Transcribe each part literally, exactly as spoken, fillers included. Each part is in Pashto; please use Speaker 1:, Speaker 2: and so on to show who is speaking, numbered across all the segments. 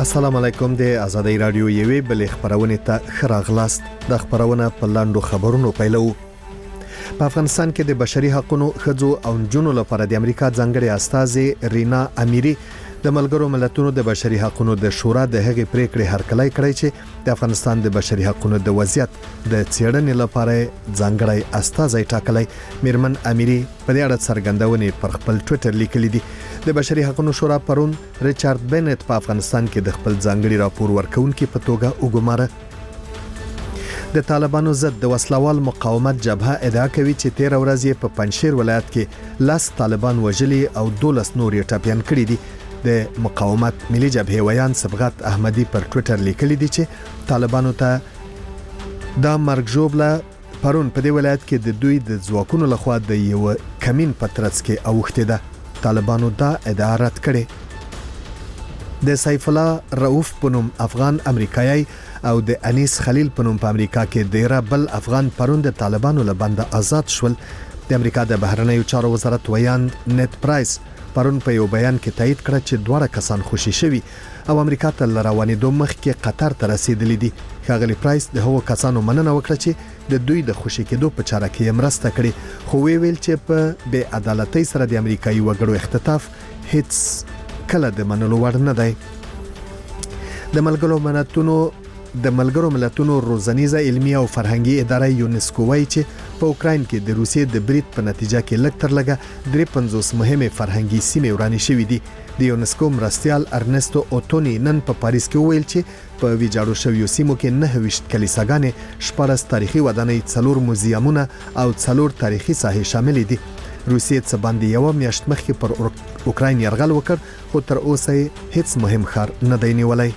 Speaker 1: السلام علیکم. د آزادۍ رادیو یوې بلې خبرونه ته ښه راغلاست. د خبرونه په لاندو خبرونو پیلو. په افغانستان کې د بشري حقوقو ښځو او نجونو لپاره د امریکا ځانګړي استازي رینا امیری د ملګرو ملتونو د بشري حقوقو د شورا د هغې پریکړې هرکلی کړی چې د افغانستان د بشري حقوقو د وضعیت د څېړنې لپاره ځانګړي استازي ټاکلی. میرمن امیری په دې اړه څرګندونې پر خپل ټوئیټر لیکلي دي. د بشري حقوقو شورا پرون ریچارډ بنت په افغانستان کې د خپل ځانګړي راپور ورکونکي په توګه وګماره. د طالبانو ضد د وسلوال مقاومت جبهه ادعا کوي چې تیر ورځ په پنځشیر ولایت کې لاس طالبان وژلي او دولس نور یې ټاپیان کړي دي. د مقاومت ملي جبهه ویان صبغت احمدی پر ټوئیټر لیکلي دي چې طالبانو ته دا مرګ ژوبله پرون په دې ولایت کې د دوی د ځواکونو لخوا د یو کمین په ترڅ کې اوښته ده. طالبانو دا ادعا رد کړي. د سیف الله رؤف پنوم افغان امریکایي او د انیس خلیل پنوم په امریکا کې ډیر بل افغان پرون د طالبانو له بنده آزاد شول. د امریکا د بهرنیو چارو وزارت ویان نت پرایس پرون په یو بیان کې تایید کړ چې دواړه کسان خوشي شوي او امریکا ته روانېدو مخکې قطر ته رسیدلي دي. ښاغلي پرایس د هغو کسانو مننه وکړه چې د دوی د خوشي کېدو په چاره کې مرسته کړې، خو وی ویل چې په بې عدالتۍ سره د امریکایي وګړو اختطاف هیڅ کله د منلو وړ نه دی. د ملګرو ملتونو د ملګرو ملتونو روزنیزه علمي او فرهنګي اداره یونسکو وايي چې په اوکراین کې د روسیې د برید په نتیجه کې لږ تر لږه درې پنځوس مهمه فرهنګي سیمې ورانې شوې دي. د یونسکو مرستیال ارنستو اوتونی نن په پاریس کې ویل چې په ویجاړو شویو سیمو کې نه ویشت کلیساګانې، شپږ تاریخي ودانۍ، څلور موزیمونه او څلور تاریخي ساحې شامل دي. روسیې څه باندې یو میاشت مخکې پر اوکراین یرغل وکړ، خو تر اوسه هیڅ مهم ښار نه دی نیولی.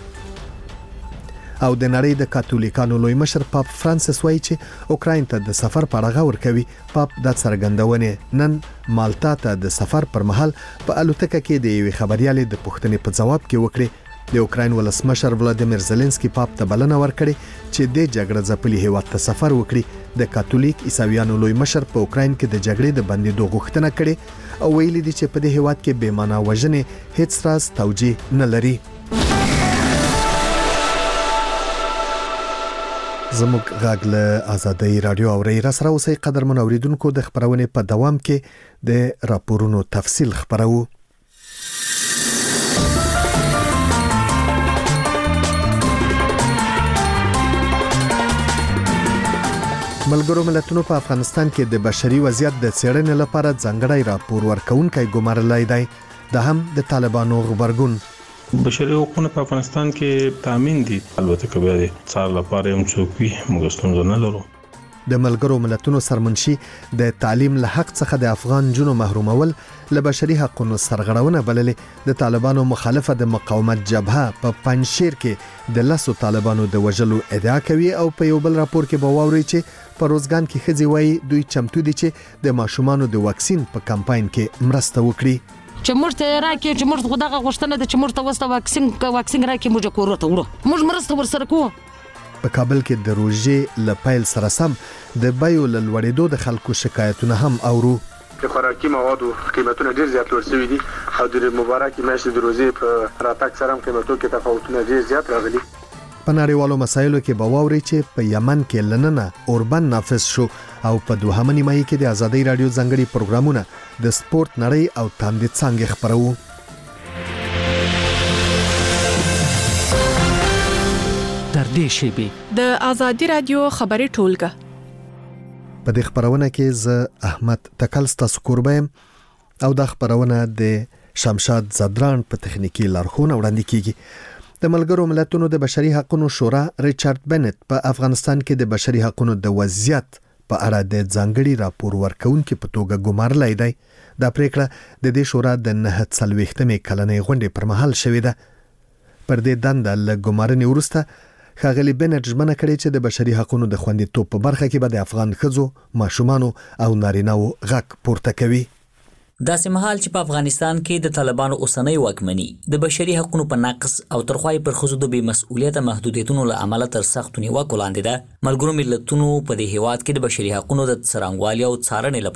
Speaker 1: او د نړۍ د کاتولیکانو لوی مشر پاپ فرانسیس وایي چې اوکراین ته د سفر په اړه غور کوي. پاپ د څرګندونې نن مالټا ته د سفر پر مهال په الوتکه کې د یوې خبريالې د پوښتنې په جواب کې وکړي. د اوکراین ولسمشر ولادیمیر زيلنسکي پاپ ته بلنه ورکړي چې د جګړه ځپلي هیواد ته سفر وکړي. د کاتولیک عیسویانو لوی مشر په اوکراین کې د جګړې د بندیدو غوښتنه کړې او ویلي دي چې په دې هیواد کې بې معنا وژنې هیڅ راز توجیه نه لري. زموږ غږ له آزادۍ رادیو اوري را سره اوسئ. قدرمن اوریدونکو، د خبرونې په دوام کې د راپورونو تفصیل خبرو. ملګرو ملتونو په افغانستان کې د بشري وضعیت د څېړنې لپاره ځانګړی راپور ورکونکی ګمارلی دی. دا هم د طالبانو غبرګون.
Speaker 2: بشري حقوقو په افغانستان کې تامین دي، البته که بیا د څار لپاره هم څوک وي موږ ستونزه نه لرو.
Speaker 1: د ملګرو ملتونو سرمنشي د تعلیم له حق څخه د افغان جنو محرومول له بشري حقوقو سرغړونه بللې. د طالبانو مخالفه د مقاومت جبهه په پنځشیر کې د لسو طالبانو د وژلو ادعا کوي او په یو بل راپور کې به واوري چې په روزګان کې ښځې وایي دوی چمتو دي چې د ماشومانو د واکسین په کمپاین کې مرسته وکړي.
Speaker 3: چې موږ ته راکې چې موږ خدغه غوښتنه ده چې موږ ته وسته واکسین واکسین راکې موږ کور ته وړو، موږ مرسته ورسره کوو.
Speaker 1: په کابل کې د روژې له پیل سره سم د بیو له لوړېدو د خلکو شکایتونه هم اورو.
Speaker 4: د خوراکي موادو قیمتونه ډېر زیات لوړ شوي دي او د مبارکې میاشتې د روژې په راتګ سره هم قیمتونو کې تفاوتونه ډېر زیات راغلي.
Speaker 1: په نړیوالو مسایلو کې به واوري چې په یمن کې لننه اوربن نافذ شو او په دوهمه نیمایي کې د آزادۍ رادیو ځانګړي پروګرامونه د سپورت نړۍ او تاندې څانګې خبرو.
Speaker 5: در دې شیبې
Speaker 6: د آزادۍ رادیو خبري ټولګه.
Speaker 1: په دې خبرونه کې زه احمد تکل ستاسو کوربم او دا خبرونه د شمشاد زدران په تخنیکی لارښوونه وړاندې کیږي. د ملګرو ملتونو د بشري حقوقو شورا ریچارډ بنت په افغانستان کې د بشري حقوقو د وضعیت په اړه د ځانګړي راپور ورکونکي په توګه ګمارلی دی. دا پریکړه د دې شورا د نهه څلوېښتمې کلنې غونډې پر مهال شوې ده. پر دې دنده له ګمارنې وروسته ښاغلي بنت ژمنه کړې چې د بشري حقوقو د خوندیتوب په برخه کې به د افغان ښځو، ماشومانو او نارینه‌و غږ پورته کوي.
Speaker 7: داسې مهال چې په افغانستان کې د طالبانو اوسنۍ واکمني د بشري حقوقو په نقض او ترخوای پر ښځو د بې مسؤلیته محدودیتونو له امله تر سختو نیوکو لاندې ده، ملګرو ملتونو په دې هیواد کې د بشري حقوقو د څرنګوالي او څارنې لپاره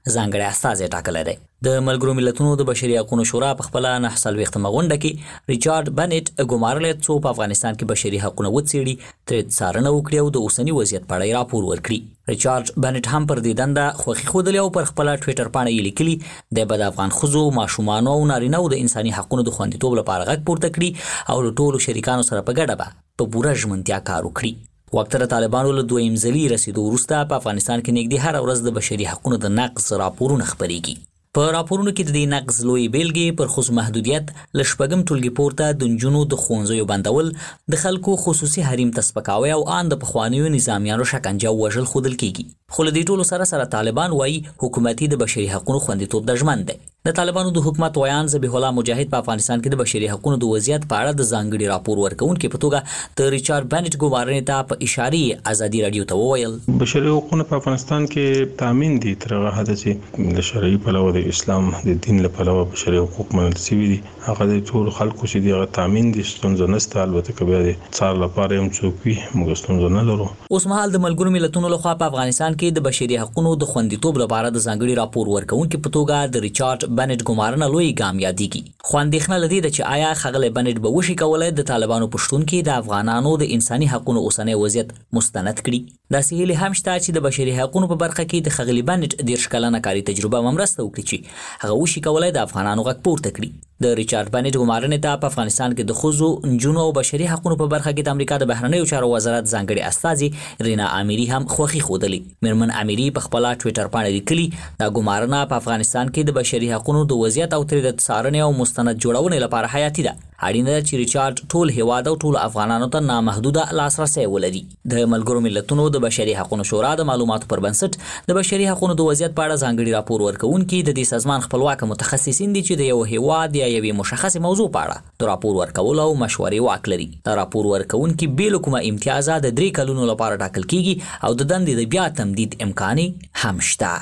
Speaker 7: ځانګړی استازی ټاکلی دی. د ملګرو ملتونو د بشري حقوقو شورا په خپله نهه څلوېښتمه غونډه کې ریچارډ بنټ ګمارلی څو په افغانستان کې بشري حقونه وڅېړي، ترې څارنه وکړي او د اوسني وضعیت په اړه یې راپور ورکړي. ریچارډ بنټ هم پر دې دنده خوښي ښودلې او پر خپله ټویټر پاڼه یې لیکلي دی به د افغان ښځو، ماشومانو او نارینهو د انساني حقونو د خوندیتوب لپاره غږ پورته کړي او له ټولو شریکانو سره په ګډه به په پوره ژمنتیا کار وکړي. وخت د طالبانو له دویم ځلي رسیدو وروسته په افغانستان کې نږدې هره ورځ د بشري حقونو د نقض راپورونه خپریږي. په راپورونو کې د دې نقض لوی بیلګې پر ښځو محدودیت، له شپږم ټولګي پورته د نجونو د ښوونځیو بندول، د خلکو خصوصي حریم ته سپکاوی او ان د پخوانیو نظامیانو شکنجه او وژل ښودل کیږي. خو له دې ټولو سره سره طالبان وایي حکومتي د بشري حقونو خوندیتوب د ژمن دی. د طالبانو د حکومت ویان ذبیح الله مجاهد په افغانستان کې د بشري حقونو د وضعیت په اړه د ځانګړي راپور ورکوونکي په توګه د ریچارډ بنټ ګمارنې ته په اشارې ازادي رادیو ته وویل
Speaker 2: بشري حقوقونه په افغانستان کې تامین دي تر هغه حد چې د شرعي پلوه د اسلام د دین له پلوه بشري حقوق منل شوي دي. هغه د ټول خلکو چې دغه تامین دي ستونزه نشته، البته که بیا د څار لپاره هم څوک وي موږ ستونزه نه لرو.
Speaker 7: اوس مهال د ملګرو ملتونو لخوا په افغانستان کې د بشري حقوقو د خوندیتوب لپاره د ځانګړي راپور ورکوونکي په توګه د ریچارډ بنټ ګمارنه لوی ګام یادېږي. خو اندېښنه له دې ده چې آیا ښاغلی بنټ به وشي کولی د طالبانو په شتون کې د افغانانو د انساني حقونو اوسنی وضعیت مستند کړي. داسې هیلې هم شته چې د بشري حقونو په برخه کې د ښاغلي بنټ دېرش کلنه کاري تجربه هم مرسته وکړي چې هغه وشي کولی د افغانانو غږ پورته کړي. د ریچارډ بنټ ګمارنې ته په افغانستان کې د ښځو، نجونو او بشري حقونو په برخه کې د امریکا د بهرنیو چارو وزارت ځانګړي استازي رینا اميري هم خوښي ښودلې. میرمن اميري په خپله ټویټر پاڼه لیکلي دا ګمارنه په افغانستان کې د بشري حقونو د وضعیت او ترې د څارنې او مستند جوړونې لپاره حیاتي ده. اړینه ده چې ریچارډ ټول هیواد او ټول افغانانو ته نامحدوده لاسرسی ولري. د ملګرو ملتونو د بشري حقونو شورا د معلوماتو پر بنسټ د بشري حقونو د وضعیت په اړه ځانګړي راپور ورکوونکي د دې سازمان خپلواک متخصصین دي چې د یو هیواد یا یوې مشخصې موضوع په اړه د راپور ورکولو او مشورې واک لري. دا راپور ورکوونکي بې له کومه امتیازه د درې کلونو لپاره ټاکل کیږي او د دندې د بیا تمدید امکان هم شته.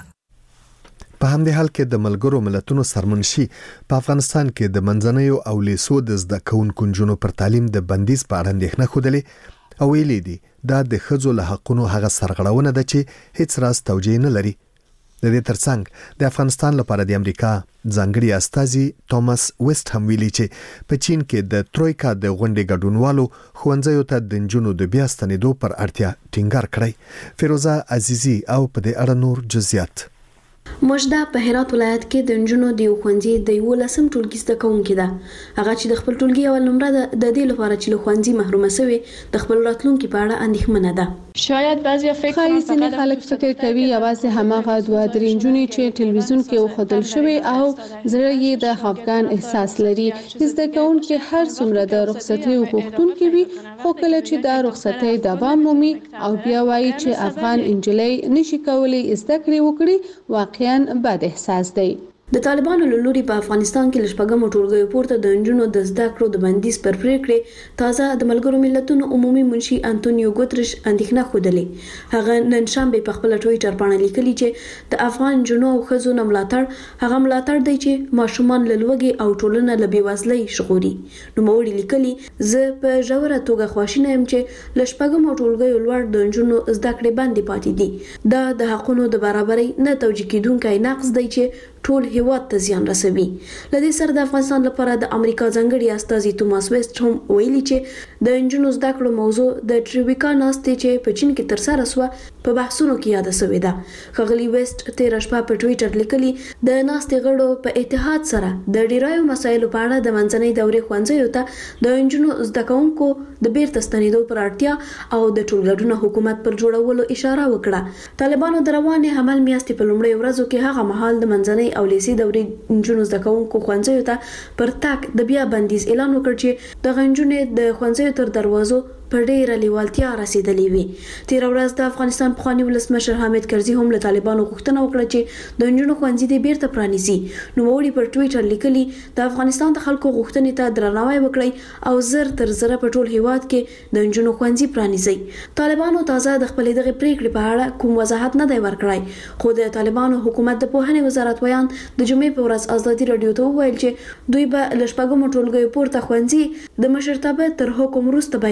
Speaker 1: په همدې حال کې د ملګرو ملتونو سرمنشي په افغانستان کې د منځنیو او لیسو د زده کوونکو نجونو پر تعلیم د بندیز په اړه اندېښنه ښودلې او ویلي دي دا د ښځو له حقونو هغه سرغړونه ده چې هیڅ راز توجیه نه لري. د دې ترڅنګ د افغانستان لپاره د امریکا ځانګړي استازي توماس ویسټ هم ویلي چې په چین کې د ترویکا د غونډې ګډونوالو ښوونځیو ته د نجونو د بیا ستنېدو پر اړتیا ټینګار کړی. فیروزه عزیزي او په دې اړه نور جزئیات.
Speaker 8: مجده په هرات ولایت کې د نجونو د یو ښوونځي د یولسم ټولګي زده کوونکې ده. هغه چې د خپل ټولګي اول نمره ده د دې لپاره چې له ښوونځي محرومه شوې د خپل راتلونکي په اړه اندېښمنه ده.
Speaker 6: شاید بعضی فکر کوي چې خلک فکر کوي یوازې هماغه دوه درې نجونې چې ټلویزیون کې وښودل شوی او زړه یې د خفګان احساس لري. زده کوونکي هر څومره د رخصتۍ غوښتونکي وي خو کله چې دا رخصتۍ دوام مومي او بیا وایي چې افغان انجلۍ نشي کولی زده کړې وکړي واقعا بد احساس دی.
Speaker 8: د طالبانو له لوري په افغانستان کې له شپږمو ټولګیو پورته د نجونو د زده کړو د بندیز پر پریکړې تازه د ملګرو ملتونو عمومي منشي انټونیو ګوتریش اندېښنه ښودلې. هغه نن شنبه په خپل ټویټر باندې لیکلي چې د افغان نجونو او ښځو نه ملاتړ هغه ملاتړ دی چې ماشومان له لوږې او ټولنه له بېوزلۍ ژغوري. نوموړي لیکلي زه په ژوره توګه خواشینه یم چې له شپږمو ټولګیو لوړ د نجونو زده کړې بندې پاتې دي. دا د حقونو د برابرۍ نه توجیه کېدونکی نقض دی چې ټول هیواد ته زیان رسوي. لدې سره د افغانستان لپاره د امریکا ځانګړي استازي توماس ویسټ هم ویلي چې د نجونو زده کړو موضوع د ټریویکا ناستې چې په چین کې ترسره شوه په بحثونو کې یاد شوې ده. ښاغلي ویسټ تېره شپه په ټویټر لیکلي د ناستې غړو په اتحاد سره د ډیرایو مسایلو په اړه د منځنۍ دورې ښوونځیو ته د نجونو زده کوونکو د بیرته ستنېدو پر اړتیا او د ټولګډون حکومت پر جوړولو اشاره وکړه. طالبانو د روانې حمل میاشتې په لومړیو ورځو کې هغه مهال د منځنۍ او لیسي دورې نجونو زده کوونکو ښوونځیو ته پر تګ د بیا بندیز اعلان وکړ چې د نجونو د ښوونځیو تر دروازو په ډیره لیوالتیا رسیدلې وي. تیر ورځ د افغانستان پخوانی ولسمشر حامد کرزي هم له طالبانو غوښتنه وکړه چې د نجونو ښوونځي دې بیرته پرانیزي. نوموړي پر ټویټر لیکلي د افغانستان د خلکو غوښتنې ته درناوی وکړئ او زر تر زره په ټول هیواد کې د نجونو ښوونځي پرانیزي. طالبانو تازه د خپلې دغه پریکړې په اړه کوم وضاحت نه دی ورکړی خو د طالبانو حکومت د پوهنې وزارت ویان د جمعې په ورځ ازادي رادیو ته وویل چې دوی به له شپږمو ټولګیو پورته ښوونځي د مشرتابه تر حکم وروسته به یې پرانیزي.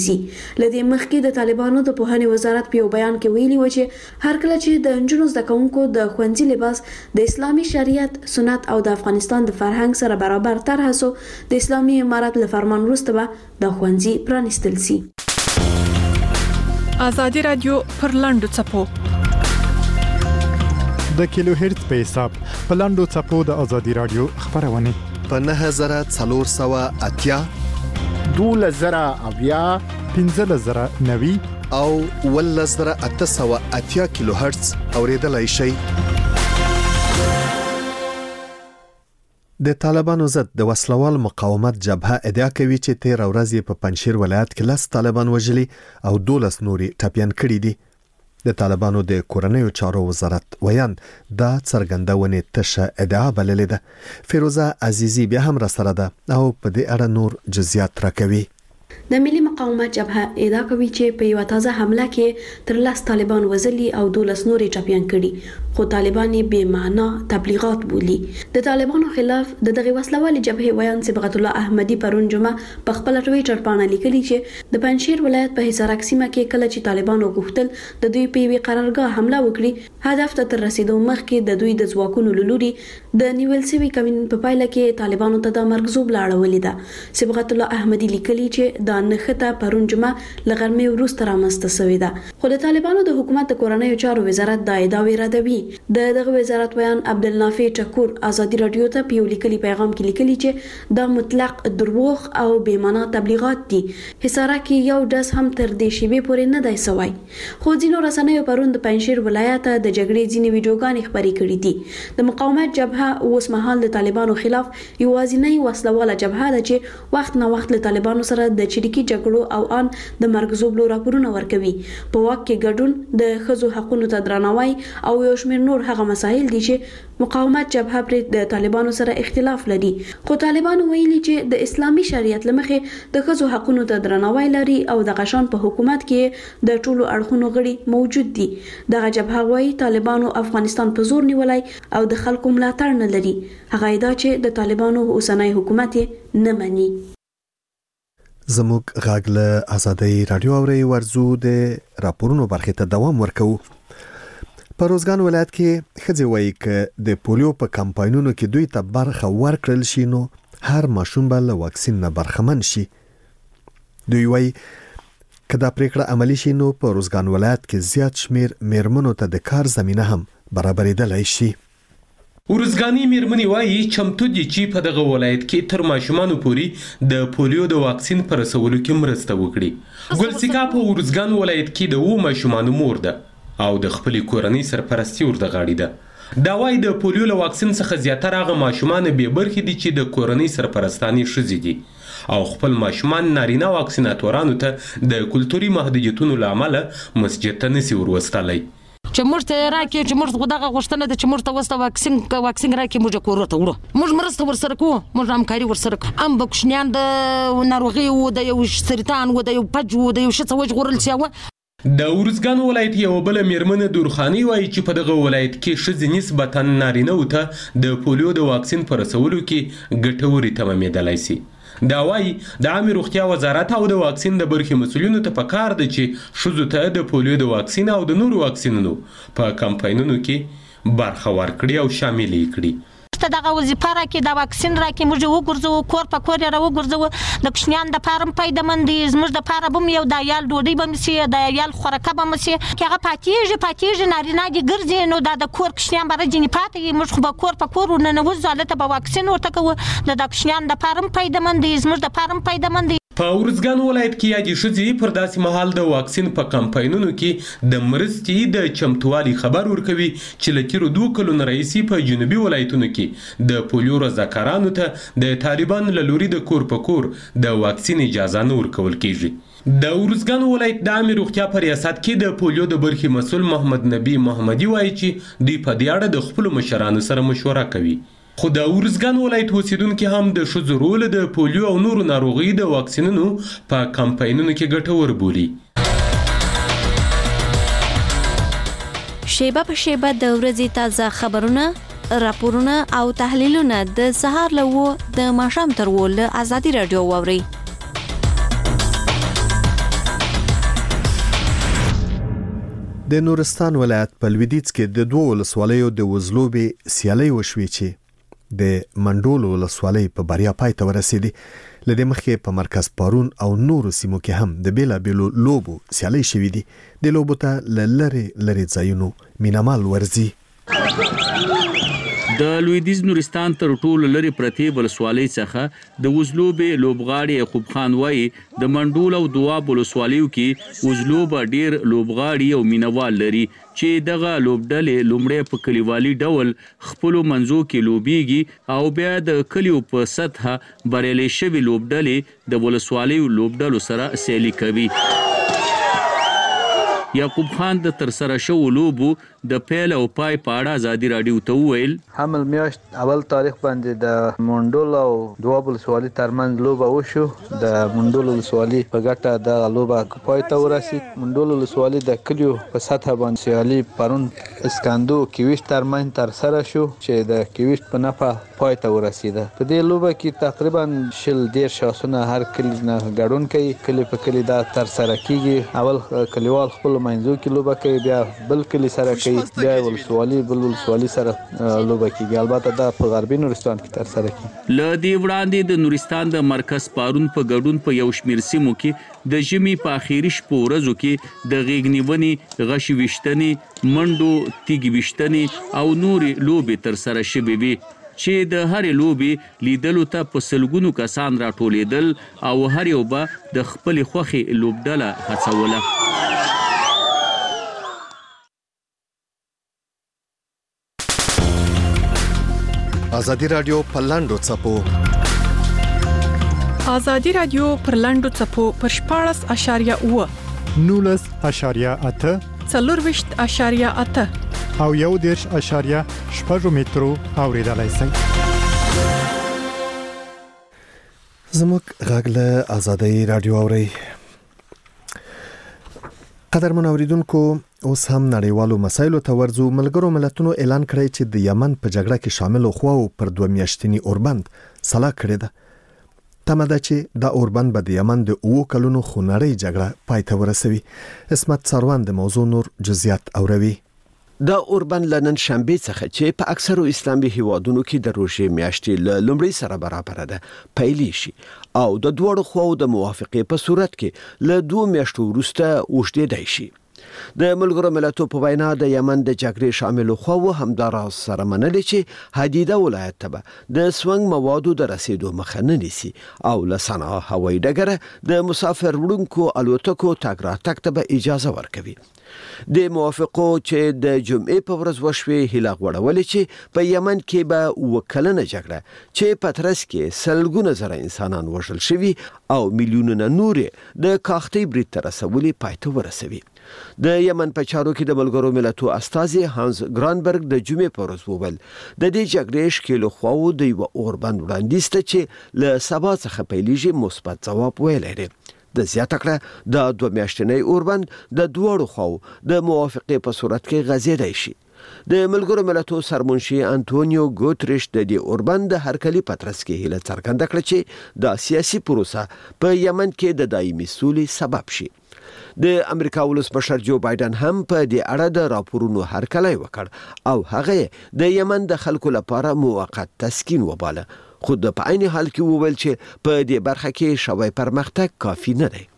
Speaker 8: ونیسي. لدې مخکې د طالبانو د پوهنې وزارت په یو بیان کې ویلي و چې هر کله چې د نجونو زده کوونکو د ښوونځي لباس د اسلامي شریعت، سنت او د افغانستان د فرهنګ سره برابر طرحه سو، د اسلامي امارت له فرمان وروسته به د ښوونځي پرانیستل سي.
Speaker 9: آزادي رادیو پر لاندو چپو
Speaker 10: د کیلو هرتز په حساب په لاندو چپو د آزادي رادیو خبرونه
Speaker 1: په نه زره څلور سوه اتیا
Speaker 10: دوله زره اویا پنځه زره نوي
Speaker 1: او ول زره اته سوه اتیا کیلو هرتز اوریدلای شي. د طالبانو ضد د وسلوال مقاومت جبهه ادعا کوي چې تیر ورځ په پنځشیر ولایت کې لس طالبان وژلي او دولس نوري ټپيان کړي دي. د طالبانو د کورنیو چارو وزارت ویان دا څرګندونه تشه ادعا بللې ده. فیروزه عزیزی بیا هم را سره ده او په دې اړه نور جزئیات راکوي.
Speaker 8: د ملي مقاومت جبهه ادعا کوي چې په یو تازه حمله کې تر لس طالبان وژلي او دولس نوري ټپيان کړي، خو طالبان یې بې معنا تبلیغات بولي. د طالبانو خلاف د دغه وسلوالې جبهه ویان صبغت الله احمدی پرون جمعه په خپل ټویټر باندې لیکلي چې د پنځشیر ولایت په حصارک سیمه کې کله چې طالبانو غوښتل د دوی په یوه قرارګاه حمله وکړي، هدف ته تر رسیدو مخکې د دوی د ځواکونو لوري د نیول شوی کمین په پایله کې طالبانو ته د مرګزوب لاړولې ده. صبغت الله احمدی لیکلي چې دا نخته پرون جمعه لغرمې وروسته رامنځته شوې ده، خو د طالبانو د حکومت د کورنیو چارو وزارت دا ادعا ردوي. د دغه وزارت بیان عبدالنافع ټکور آزادي رادیو ته په یو لیکلي پیغام کې لیکلي چې دا مطلق دروغ او بې معنا تبلیغات دي. حصاره کې یو ډز هم تر دې شیبې پورې نه دی سوی، خو ځینو رسنیو پرون د پنځشیر ولایت د جګړې ځینې ویډیوګانې خپرې کړې دي. د مقاومت جبهه اوس مهال د طالبانو خلاف یوازینۍ وسلواله جبهه ده چې وخت نه وخت له طالبانو سره د چریکي جګړو او ان د مرګزوبلو راپورونه ورکوي. په واک کې ګډون، د ښځو حقوقو ته درناوی او یو شمېر نور هغه مسایل دي چې مقاومت جبهه پر د طالبانو سره اختلاف لري. خو طالبانو ویلي چې د اسلامي شریعت لمخې د ښځو حقوقو ته درناوی لري او د غشان په حکومت کې د ټولو اړخونو غړي موجود دي. دغه جبهه وايي طالبانو افغانستان په زور نیولای او د خلکو ملاتړ نه لري. هغه ادعا چې د طالبانو اوسنۍ حکومت نه مني.
Speaker 1: زموږ غاګ له آزادۍ رادیو اوري ورزو د راپورونو برخه ته دوام ورکو. په روزګان ولایت کې ښځې وایي چې د پولیو په کمپاینونو کې دوی ته برخه ورکړل شي نو هر ماشوم به له واکسین نه برخمن شي. دوی وایي که دا پریکړه عملی شي نو په روزګان ولایت کې زیات شمیر میرمنو ته د کار زمینه هم برابرېدلی شي.
Speaker 11: ورزګانی میرمنې وایي چمتو دي چې په دغه ولایت کې تر ماشومانو پورې د پولیو د واکسین پر رسولو کې مرسته وکړي. ګلسیکا په ورزګان ولایت کې د و ماشومانو مور ده او د خپلې کورنۍ سرپرستي ورته غاړي ده. دا وایي د پولیو له واکسین څخه زیاتره هغه ماشومان بې برخې دي چې د کورنۍ سرپرستانې ښځې دي او خپل ماشومان نارینه واکسیناتورانو ته د کلتوري محدودیتونو له امله مسجد ته نشي وروستلی.
Speaker 3: چې موږ ته راکې چې موږ خدغه غوښتنه ده چې موږ ته وسته واکسین واکسین راکې موږ کور ته وړو، موږ مرسته ورسره کوو، موږ همکاري ورسره کوو. ام بکشنیان د ناروغي و د یو سرطان و د یو پج و د یو شڅ وژغورل شي.
Speaker 11: د ورزګان ولایت یو بل میرمنه دورخانی وایي چې په دغه ولایت کې ښځې نسبتا نارینه ته د پولیو د واکسین پر رسولو کې ګټورې تمامېدلی شي. دا وایي د عامې روغتیا وزارت او د واکسین د برخې مسؤلینو ته پکار ده چې ښځو ته د پولیو د واکسین او د نورو واکسینونو په کمپاینونو کې برخه ورکړي او شامل کړي.
Speaker 12: ته دغه وظیفه راکې د واکسین راکې موږ وګرځو، کور په کور را وګرځو، د کوچنیان د پاره پیدمن دي، زموږ د پاره به یو د یال ډوډۍ به مسي، د یال خوراکه به مسي، چې هغه پاتېږي پاتېږي نارینه دي ګرځي نو دا د کور کوچنیان به راځي پاتې موږ خو به کور په کور ورننوځو، هلته به واکسین ورته کوو، د کوچنیان د پاره پیدمن دي، زموږ د پاره پیدمن دي.
Speaker 11: په ورزګان ولایت کې یادې ښځې پر داسې مهال د واکسین په کمپاینونو کې د مرستې د چمتووالي خبر ورکوي چې له تېرو دوه کلونو راهیسې په جنوبي ولایتونو کې د پولیو رضاکارانو ته د طالبانو له لوري د کور په کور د واکسین اجازه نه ورکول کېږي. د ورزګان ولایت د عامې روغتیا په ریاست کې د پولیو د برخې مسؤل محمد نبی محمدي وایي چې دوی په دې اړه د خپلو مشرانو سره مشوره کوي. خو د ورزګان ولایت اوسیدونکي هم د ښځو رول د پولیو او نورو ناروغیو د واکسینونو په کمپاینونو کې ګټور بولي.
Speaker 13: شیبه په شیبه د ورځې تازه خبرونه، راپورونه او تحلیلونه د سهار له اوه د ماښام تر اووه له ازادي راډیو واورئ.
Speaker 1: د نورستان ولایت په لویدیځ کې د دوه ولسوالیو د وزلوبې سیالي وشوې چې د منډول ولسوالۍ په بریا پای ته ورسېدې. لدې مخکې په مرکز پارون او نورو سیمو کې هم د بیلابیلو لوبو سیالۍ شوې دي. د لوبو ته له لرې لرې ځایونو مینامال ورځي.
Speaker 14: د لویدیځ نورستان تر ټولو لرې پرتې ولسوالۍ څخه د وزلوبې لوبغاړي یعقوب خان وایي د منډول او دواب ولسوالیو کې وزلوبه ډیر لوبغاړي او مینوال لري چې دغه لوبډلې لومړی په کلیوالي ډول خپلو منځو کې لوبیږي او بیا د کلیو په سطحه بریالۍ شوي لوبډلې د ولسوالیو لوبډلو سره سیالي کوي. یعقوب خان د ترسره شوو لوبو د پیل او پای په اړه ازادي راډیو ته وویل
Speaker 15: حمل میاشت اول تاریخ باندې د منډول او دواب ولسوالۍ ترمنځ لوبه وشو. د منډول ولسوالۍ په ګټه د لوبه پای ته ورسید. منډول ولسوالۍ د کلیو په سطحه باندې سیالي پرون اسکاندو کیویشت ترمنځ ترسره شو چې د کیویشت په نفع پای ته ورسیده. په دې لوبه کې تقریبا شل ډیر شاسونه هر کلی نه ګډون کوي. کلی په کلی دا ترسره کیږي. اول کلیوال خپل منځو کې لوبه کوي، بیا بل کلی سره کوي، بیا ولسوالۍ بل ولسوالۍ سره لوبه کوي. البته دا په غربي نورستان کې ترسره کیږي.
Speaker 14: له دې وړاندې د نورستان د مرکز پارون په ګډون په یو شمېر سیمو کې د ژمي په اخیری شپو ورځو کې د غېږ نیونې، غشي ویشتنې، منډو، تیږې ویشتنې او نورې لوبې ترسره شوې وي چې د هرې لوبې لیدلو ته په سلګونو کسان راټولېدل او هر یو به د خپلې خوښې لوبډله هڅوله.
Speaker 1: ازادي راډیو په لاندو څپو
Speaker 9: ازادي راډیو پر لاندو څپو پر شپاړس اشاریه اوه
Speaker 10: نولس اشاریه اته
Speaker 9: څلورویشت اشاریه اته
Speaker 10: او یو دېرش اشاریه شپږ مترو اوریدلای شئ.
Speaker 1: زموږ غږ له ازادي راډیو اورئ. قدرمن اوریدونکو، اوس هم نړیوالو مسایلو ته ورځو. ملګرو ملتونو اعلان کړی چې د یمن په جګړه کې شامل خواو پر دوه میاشتنی اوربند سلا کړی ده. تمه ده چې دا اوربند به د یمن د اوو کلونو خونړۍ جګړه پای ته ورسوي. اسمت سروان د موضوع نور جزئیات اوروي.
Speaker 16: دا اوربند لنن شنبه څخه چې په اکثرو اسلامي هیوادونو کې د روژې میاشتې له لومړۍ سره برابر ده پیلې شي او د دوړو خواو د موافقې په صورت کې له دوه میاشتو وروسته اوږدېدای شي. د ملګرو ملتونو په وینا د یمن د جګړې شامل خواو همداراز سره منلي چې حدیده ولایت ته د سونګ موادو د رسیدو مخه نه نیسي او له صنعا هوایي ډګر د مسافر وړونکو الوتکو تګ راتګ ته به اجازه ورکوي. د موافقو چې د جمعې په ورځ وشوي هیله غوړولې چې په یمن کې به وکلنه جګړه چې په ترڅ کې سلګونه زره انسانان وژل شوي او میلیونونه نور د کاختي برید تر رسولي پای ته ورسوي. د یمن په چارو کې د ملګرو ملتونو استازي هانس ګرانبرګ د جمعې په ورځ وویل د دې جګړې شکل خواو د یو اوربند وړاندیز ته چې له سبا څخه پیلېږي مثبت ځواب ویلی دی. د زیاته کړه د دوه میاشتنی اوربند د دوړو خواو د موافقې په صورت کې غځېدای شي. د ملګرو ملتونو سرمنشي انټونیو ګوتریش د دې اوربند د هرکلي په ترڅ کې هیله څرګنده کړه چې د سیاسي پروسه په یمن کې د دایمي سولې سبب شي. د امریکا ولسمشر جو بایدن هم په دې اړه د راپورونو هرکلی وکړ او هغه د یمن د خلکو لپاره موقت تسکین وباله، خو د په عین حال کې وویل چې په دې برخه کې شوی پرمختګ کافي نه دی.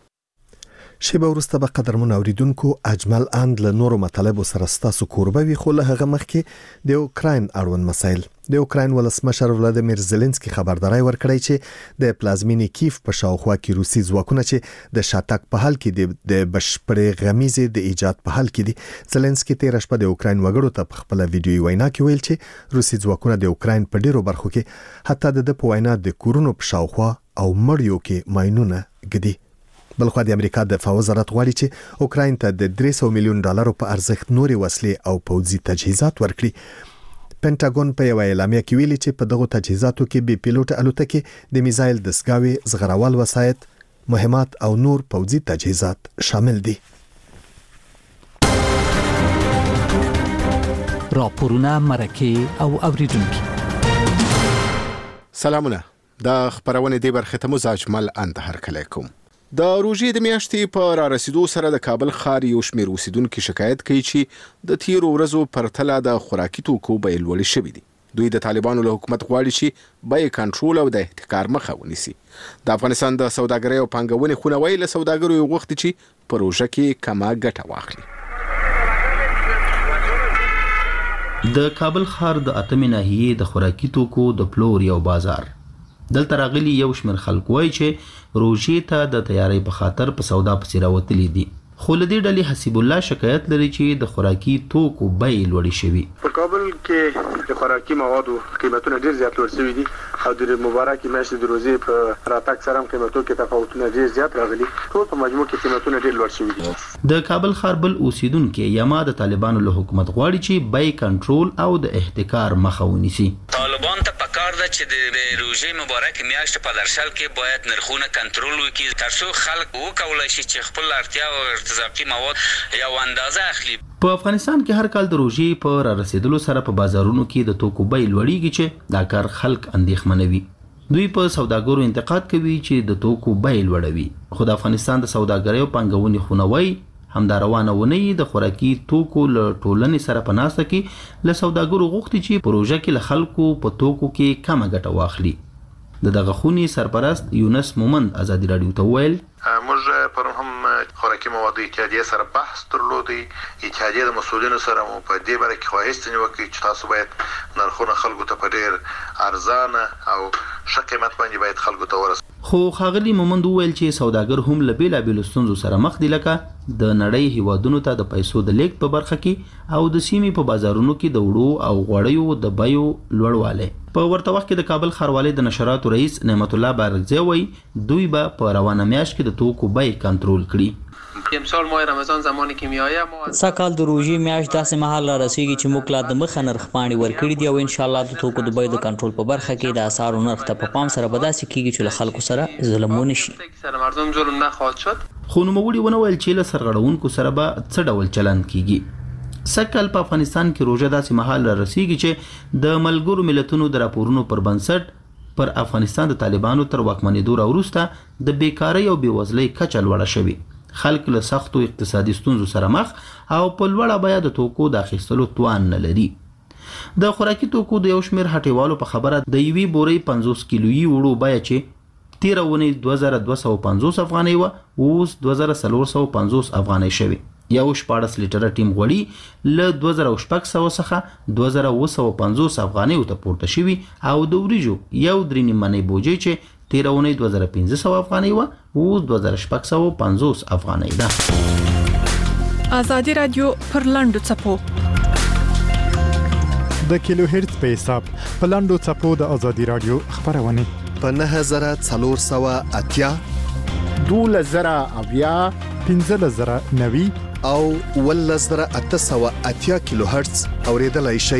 Speaker 1: شیبه وروسته به قدرمن اوریدونکو اجمل اند له نورو مطالبو سره ستاسو کوربه وي، خو له هغه مخکې د اوکراین اړوند مسایل. د اوکراین ولسمشر ولادیمیر زيلنسکي خبرداري ورکړی چې د پلازمینې کیف په شاوخوا کې روسي ځواکونه چې د شاتګ په حال کې د بشپړې غمیزې د ایجاد په حال کې دي. زيلنسکي تیر شپه د اوکراین وګړو ته په خپل ویډیوي وینا کې ویل چې روسي ځواکونه د اوکراین په ډیرو برخو کې حتی د په وینا د کورونو په شاوخوا او مړیو کې ماینونه ګدي. بلخو د امریکا دفاع وزارت غواړي چې اوکراین ته د درې سوه میلیون ډالرو په ارزښت نوري وسلې او پوځي تجهیزات ورکړي. پینټاګون په یو اعلامیه کې ویلي چې په دغه تجهیزاتو کې بي پیلوټ الوتکې، د میزایل دستګاوې، زغروال وسایط، مهمات او نور پوځي تجهیزات شامل دي.
Speaker 5: راپورونه، مرکه او اوریدونکو.
Speaker 17: سلامونه. د خبرونه دی برخه ته مزاج مل اند هر کله کوم. د روژې د میاشتې په را رسیدو سره د کابل ښار یو شمېر اوسیدونکي شکایت کوي چې د تیرو ورځو پرتله د خوراکي توکو بیې لوړې شوې دي. دوی د طالبانو له حکومت غواړي چې بیې کنټرول او د احتکار مخه ونیسي. د افغانستان د سوداګرۍ او پانګونې خونه وایي له سوداګرو یې غوښتي چې په روژه کې کمه ګټه واخلي.
Speaker 18: د کابل ښار د اتمې ناحیې د خوراکي توکو د پلور یو بازار. دلته راغلي یو شمېر خلک وایي چې روژې ته د تیاری په خاطر په سودا پسې راوتلي دي. خو له دې ډلې حسیب الله شکایت لري چې د خوراکي توکو بیې لوړې شوي.
Speaker 4: په کابل کې د خوراکي موادو قیمتونه ډېر زیات لوړ شوي دي او د مبارکې میاشتې د روژې په راتګ سره هم قیمتونو کې تفاوتونه ډېر زیات راغلي. ټول په مجموع کې قیمتونه ډېر لوړ شوي دي.
Speaker 18: د کابل ښار بل اوسیدونکي یما د طالبانو له حکومت غواړي چې بیې کنټرول او د احتکار مخه ونیسي.
Speaker 19: طالبان ته پکار ده چې د روژې مبارکې میاشتې په درشل کې باید نرخونه کنټرول وکړي ترڅو خلک وکولای شي چې خپل اړتیا او ارتزاقي مواد یو اندازه اخلي.
Speaker 18: په افغانستان کې هر کال د روژې په را رسیدلو سره په بازارونو کې د توکو بیې لوړېږي چې دا کار خلک اندېښمنوي. دوی په سوداګرو انتقاد کوي چې د توکو بیې لوړوي. خو د افغانستان د سوداګرۍ او پانګونې خونه وایي همدا روانه ونی د خوراکي توکو له ټولنې سره په ناسته کې له سوداګرو غوښتي چې پروژه کې له خلکو په توکو کې کمه ګټه واخلي. د دغه خونې سرپرست یونس مومند ازادي راډیو ته ویل
Speaker 20: موږ پر هم خوراکي موادو اتحادیه سره بحث درلودی. اتحادیه د مسؤلینو سره مو په دې باره کې خواهش وکړي چې تاسو باید نرخونه خلکو ته په ډېر ارزانه او ښه قیمت باندې باید خلکو ته ورسوي.
Speaker 18: خو ښاغلي مومند وویل چې سوداګر هم له بېلابېلو ستونزو سره مخ دي لکه د نړۍ هیوادونو ته د پیسو د لیږد په برخه کې او د سیمې په بازارونو کې د وړو او غوړیو د بیو لوړوالی. په ورته وخت کې د کابل ښاروالۍ د نشراتو رئیس نعمت الله بارکزی وایي دوی به په روانه میاشت کې د توکو بیې کنټرول کړي.
Speaker 21: امسال ماه رمضان زمانی که میآید ما
Speaker 7: سکال د روژې میاشت داسې مهال را رسیږي چې موږ لا د مخه نرخ پاڼې ورکړي دي او ان شاء الله د توکو د بیو د کنټرول په برخه کې د اسعارو نرخ ته په پام سره به داسې کیږي چې له خلکو سره ظلم ونه شي.
Speaker 21: سره مردم ظلم نخواهد شد.
Speaker 18: خو نوموړي ونه ویل چې له سرغړونکو سره به څه ډول چلند کیږي. سکل په افغانستان کې روژه داسې مهال را رسیږي چې د ملګرو ملتونو د راپورونو پر بنسټ پر افغانستان د طالبانو تر واکمنېدو راوروسته د بیکارۍ او بېوزلۍ کچه لوړه شوې. خلک له سختو اقتصادي ستونزو سره مخ او په لوړه بیه د توکو د اخیستلو توان نه لري. د خوراکي توکو د یو شمېر هټیوالو په خبره د یوې بورۍ پنځوس کیلویي وړو بیه چې تېره اونۍ دوه زره دوه سوه پنځوس افغانۍ وه اوس دوه زره څلور سوه پنځوس افغانۍ شوې. یو شپاړس لیټره ټیم غوړي له دوه زره شپږ سوه څخه دوه زره اوه سوه پنځوس افغانیو ته پورته شوي او د وریجو یو درې نیمه منۍ بوجۍ چې تېره اونۍ دوه زره پنځه سوه افغانۍ وه اوس دوه زره شپږ سوه پنځوس افغانۍ ده.
Speaker 9: ازادي راډیو پر لنډو څپو
Speaker 10: د کیلو هرتز په حساب په لنډو څپو د ازادي راډیو خبرونه
Speaker 1: په نهه زره څلور سوه اتیا
Speaker 10: دولس زره اویا پنځلس زره نوي
Speaker 1: او ولس زره اته سوه اتیا کیلو هرتز اوریدلای شئ.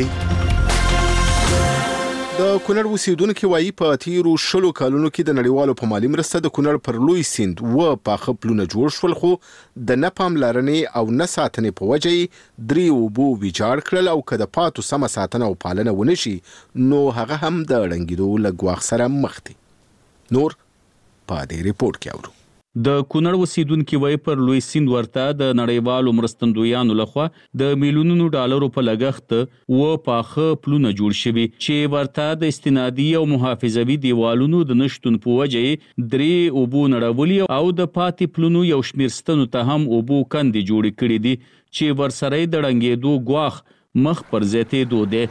Speaker 17: د کونړ اوسیدونکو وایي په تیرو شلو کالونو کې د نړیوالو په مالي مرسته د کونړ پر لوی سیند و پاخه پلونه جوړ شول خو د نه پاملرنې او نه ساتنې په وجه یې درې اوبو ویجاړ کړل او که د پاتو سمه ساتنه او پالنه ونه شي نو هغه هم د ړنګېدو له ګواښ سره مخ دي. نور په دې ریپورت کې اورو.
Speaker 14: د کونړ اوسیدونکو وایي پر لوی سیند ورته د نړیوالو مرستندویانو لخوا د میلیونونو ډالرو په لګښت و پاخه پلونه جوړ شوي چې ورته د استنادي او محافظوي دیوالونو د نشتون په وجه درې اوبو نړولي او د پاتې پلونو یو شمېر ستنو ته هم اوبو کندې جوړې کړي دي چې ورسره د ړنګېدو ګواښ مخ پر زیاتېدو دی.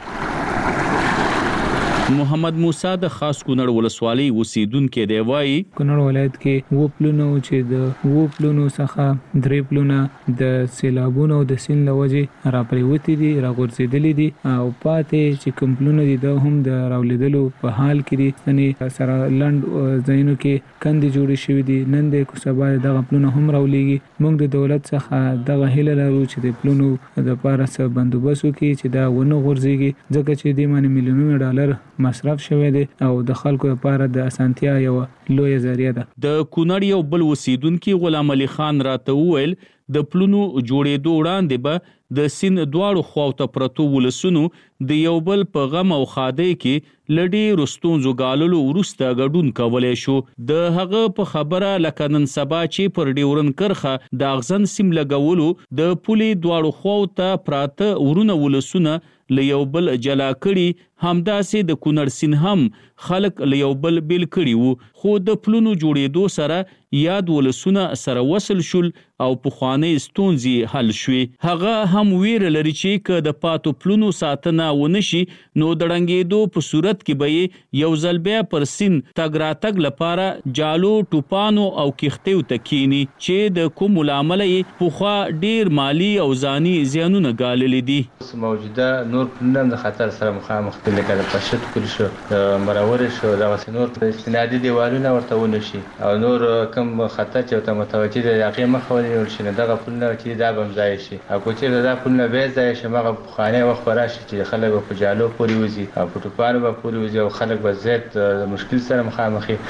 Speaker 14: محمد موسی د خاص کونړ ولسوالۍ اوسیدونکی دی وایي
Speaker 22: کونړ ولایت کې و پلونو چې د و پلونو څخه درې پلونه د سیلابونو د سیند له وجې راپریوتي دي راغورځېدلي دي او پاتې چې کوم پلونه دي دا هم د راولیدلو په حال کې دي. ځینې سره لنډ ځایونو کې کندې جوړې شوي دي. نن دی که سبا دغه پلونه هم راولیږي. موږ د دولت څخه دغه هیله لرو چې د پلونو دپاره څه بندوبست وکړي چې دا ونه غورځېږي ځکه چې دې باندې میلیونونه ډالر مصرف شوی دی او د خلکو لپاره د اسانتیا یو لوی ذریعہ ده.
Speaker 14: د کونړ یو بل اوسیدونکو غلام علي خان راته وویل د پلونو جوړېدو وړاندې به د سیند دواړو خواوته پرتو ولسونو د یو بل په غم او ښادۍ کې له ډېرو ستونزو ګاللو وروسته ګډون کولی شو. د هغه په خبره لکه نن سبا چې پر ډیورند کرښه د اغزن سیم لګولو د پولې دواړو خواوته پراته ورونه ولسونه له یو بل جلا کړي، همداسې د کونړ سیند هم خلک له یو بل بیل کړي وو. خو د پلونو جوړېدو سره یاد ولسونه سره وصل شول او پخوانۍ ستونزې حل شوې. هغه هم ویره لري چې که د پاتو پلونو ساتنه ونه شي نو د ړنګېدو په صورت کې به یو ځل بیا پر سیند تګ راتګ لپاره جالو، ټوپانو او کښتیو ته کینی چې د کوم لامله یې پخوا ډیر مالی او ځاني زیانونه ګاللي دي.
Speaker 2: موجوده نور پلونه د خطر سره مخامخ دي، لکه د پشت کلی شو، د مرور شو، دغسې نور استنادي دیوالونه ورته ونه شي او نور کوم خطر چې ورته متوجه دی د هغې مخه ونیول شي، نو دغه پلونه چې دا به هم ضایع شي. او که چېرته دا پلونه بیا ضایع شي هغه پخوانی وخت به راشي چې خلک به په جالو پورې وځي او په ټوپانو به پورې وځي او خلک به زیات مشکل سره مخامخ وي.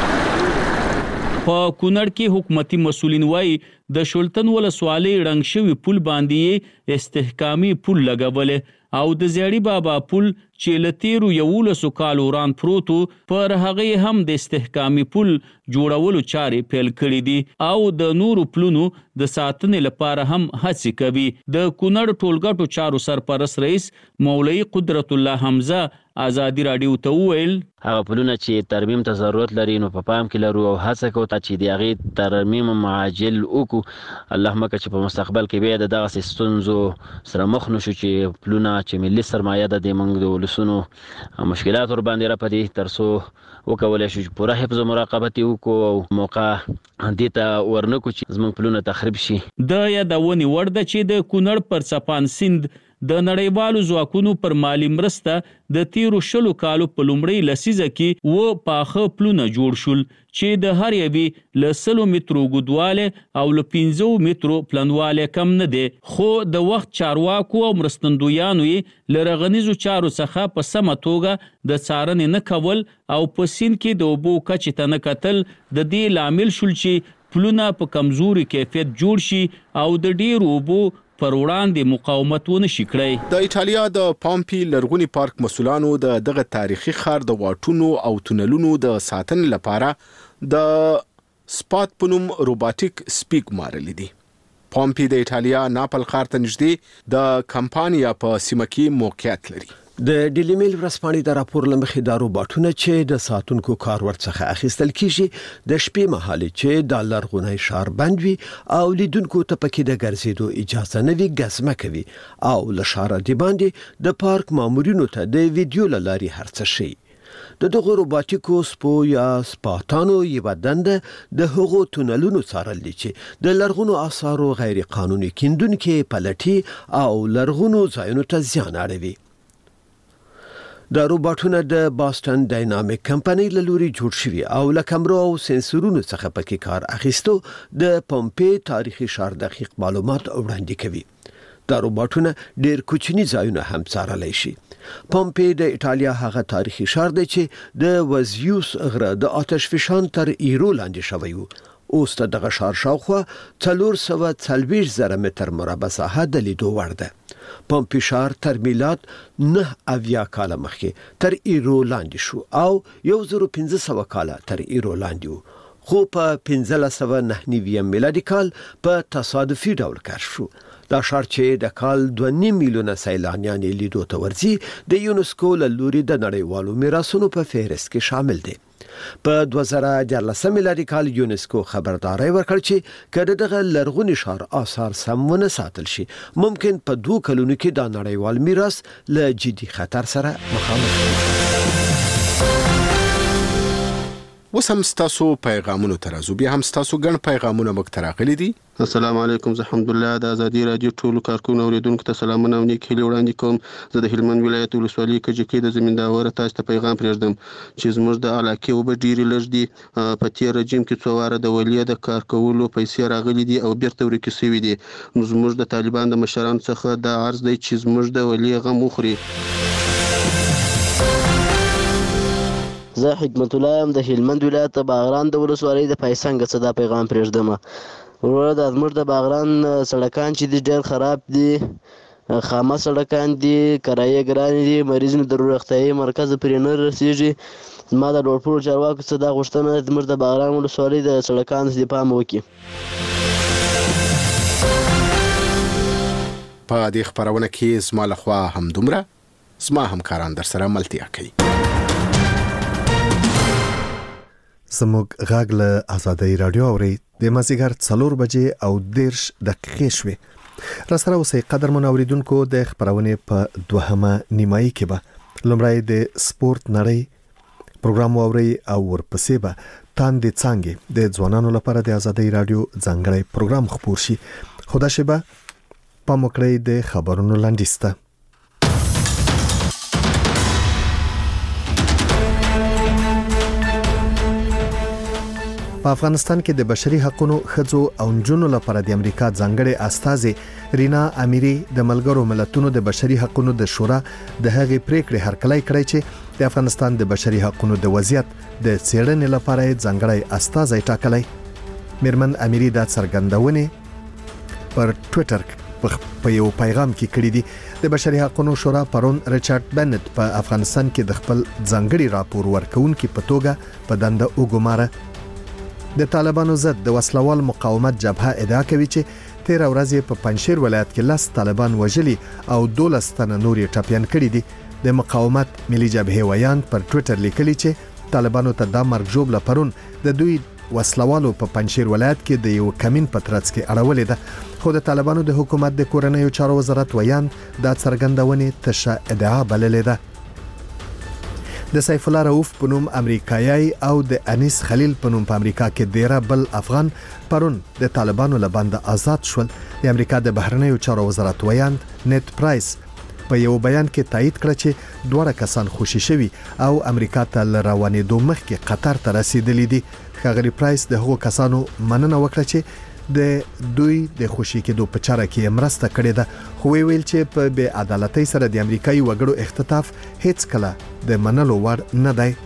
Speaker 14: په کونړ کې حکومتي مسؤلین وایي د شولتن ولسوالۍ ړنګ شوي پل باندې استحکامي پل لګولې او د زیړي بابا پل چې له تیرو یولسو کالو وران پروتو پر هغې هم د استحکامي پل جوړولو چارې پیل کړي دي او د نورو پلونو د ساتنې لپاره هم هڅې کوي. د کونړ ټولګټو چارو سرپرست رئیس مولوي قدرت الله حمزه ازادي راډیو ته وویل
Speaker 6: هغه پلونه چې ترمیم ته ضرورت لري نو په پام کې لرو او هڅه کوو چې د هغې ترمیم معاجل وکړو. الله مکه چې په مستقبل کې بیا د دغسې ستونزو سره مخ نشو چې پلونه چې ملي سرمایه ده د موږ د ولسونو مشکلات ور باندې راپدي تر څو وکولی شو چې پوره حفظ او مراقبت یې وکړو او موقع دې ته ورنکړو چې زموږ پلونه تخریب شي.
Speaker 14: د یادونې وړ ده چې د کونړ پر چپان سیند د نړیوالو ځواکونو پر مالی مرسته د تیرو شلو کالو په لومړۍ لسیزه کې و پاخه پلونه جوړ شول چې د هر یوې له سلو مترو اوږدوالی او له پنځو مترو پلنوالی کم نه دی. خو د وخت چارواکو او مرستندویانو یې له رغنیزو چارو څخه په سمه توګه د څارنې نه کول او په سیند کې د اوبو کچې ته نه کتل د دې لامل شول چې پلونه په کمزوري کیفیت جوړ شي او د ډیرو اوبو پر وړاندې مقاومت ونه شي کړی.
Speaker 17: د ایټالیا د پامپی لرغونی پارک مسؤلانو د دغه تاریخي ښار د واټونو او تونلونو د ساتنې لپاره د سپات په نوم روباټیک سپیک مارلی دي. پامپی د ایټالیا ناپل ښار ته نږدې د کمپانیا په سیمه کې موقعیت لري.
Speaker 16: د ډیلی میل ورځپاڼې د راپور لمخې د روباټونه چې د ساتونکو کار ورڅخه اخیستل کیږي د شپې مهال چې د لرغونی ښار بند وي او لیدونکو ته پکې د ګرځېدو اجازه نه وي ګزمه کوي او له ښاره د باندې د پارک مامورینو ته د ویډیو له لارې هر څه شي. د دغه روباټیکو سپو یا سپاتانو یوه دنده د هغو تونلونو څارل دي چې د لرغونو آثارو غیر قانوني کیندونکي پلټي او لرغونو ځایونو ته زیان اړوي. د روباټونه د باستن ډاینامیک کمپنۍ له لوري جوړ شوي او له کمرو او سنسورونو څخه پکې کار اخیستو د پمپې تاریخي ښار دقیق معلومات وړاندې کوي. دا روباټونه ډېر کوچني ځایونه هم څارلی شي. پمپې د ایټالیا هغه تاریخي ښار دی چې د وزیوس غره د آتش فشان تر ایرو لاندې شوی و. اوس د دغه ښار شاوخوا څلور سوه څلوېښت زره متر مربع ساحه د لیدو وړ ده. پمپې ښار تر میلاد نه اویا کاله مخکې تر ایرو لاندې شو او یو زر پنځه سوه کاله تر ایرو لاندې و. خو په پنځلس سوه نهه نوي میلادي کال په تصادفي ډول کشف شو. دا ښار چې د کال دوه نیم میلیونه سیلانیان یې لیدو ته ورځي د یونسکو له لوري د نړیوالو میراثونو په فهرست کې شامل دی. په دوه زره دیارلسم میلادي کال یونسکو خبرداری ورکړ چې که دغه لرغوني ښار آثار سم ونه ساتل شي ممکن په دوه کلونو کې دا نړیوال میراث له جدي خطر سره مخامخ شي.
Speaker 17: اوس هم ستاسو پیغامونو ته راځو. بیا هم ستاسو ګڼ پیغامونه موږ ته راغلي دي.
Speaker 23: السلام علیکم، زه حمدالله د ازادي راډیو ټولو کارکونو اوریدونکو ته سلامونه او نیک هیلې وړاندې کوم. زه د هلمند ولایت ولسوالۍ کجکي د زمینداوره تاسو ته پیغام پرېږدم چې زموږ د علاقې اوبه ډېرې لږ دي. په تېر رژیم کې څو واره د ولیې د کار کولو پیسې راغلي دي او بیرته ورکې شوي دي. نو زموږ د طالبان د مشرانو څخه دا عرض دی چې زموږ د ولیې غم وخوري.
Speaker 3: زه حکمت الله یم د هلمند ولایت باغران د ولسوالۍ د پایسنګ څخه دا پیغام پرېږدم. وروره د زموږ د باغران سړکان چې دي ډېر خراب دي، خامه سړکان دي، کرایې ګرانې دي، مریض مې د روغتیایي مرکز پرې نه رسېږي. ما د لوړپوړو چارواکو څخه دا غوښتنه زموږ د باغران ولسوالۍ د سړکانو څخه پام وکړي.
Speaker 17: په دې خبرونه کې زما لخوا همدومره، زما همکاران در سره ملتیا کوي.
Speaker 1: زموږ غږ له آزادۍ رادیو اوري د مازیګر څلور بجې او دیرش دقیقې شوې. را سره اوسئ قدرمن اوریدونکو، د خبرونې په دوهمه نیمایي کې به لومړی د سپورت نړۍ پروګرام واورئ او ورپسې به تاندې څانګې د ځوانانو لپاره د آزادۍ رادیو ځانګړی پروګرام خپور شي. خو دا شیبه پام وکړئ د خبرونو لنډیز ته. په افغانستان کې د بشري حقوقو ښځو او نجونو لپاره د امریکا ځانګړي استازي رینا امیری د ملګرو ملتونو د بشري حقوقو د شورا د هغې پریکړې هرکلی کړی چې د افغانستان د بشري حقوقو د وضعیت د څېړنې لپاره ځانګړی استازی ټاکلی. میرمن امیری دا څرګندونه پر ټوئیټر په یو پیغام کې کړی دی. د بشري حقوقو شورا پرون ریچارډ بنت په افغانستان کې د خپل ځانګړي راپور ورکونکو په توګه په دنده وګماره. د طالبانو ضد د وسلوال مقاومت جبهه ادعا کوي چې تیر ورځ په پنځشیر ولایت کې لس طالبان وژلي او دولس تنه نور یې ټپیان کړي دي. د مقاومت ملي جبهه ویان پر ټوئیټر لیکلي چې طالبانو ته د مرګ جوړ لپاره د دوی وسلوالو په پنځشیر ولایت کې د یو کمین په ترڅ کې اړولې ده. خو د طالبانو د حکومت د کورنیو چارو وزارت ویان دا څرګندونه تشه ادعا بللې ده. د سیف الله رؤف په نوم امریکایي او د انیس خلیل په نوم په امریکا کې ډیره بل افغان پرون د طالبانو لباند آزاد شول. د امریکا د بهرنیو چارو وزارت ویان نیت پرایس په یو بیان کې تایید کړ چې دوه کسان خوشي شوي او امریکا ته روانېدو مخکې قطر ته رسیدلی دي. ښاغلي پرایس د هغو کسانو مننه وکړه چې د دوی د خوشي کېدو په چاره کې مرسته کړې ده. خو ویل چې په بې عدالتۍ سره د امریکایي وګړو اختطاف هیڅ کله د منلو وړ نه دی.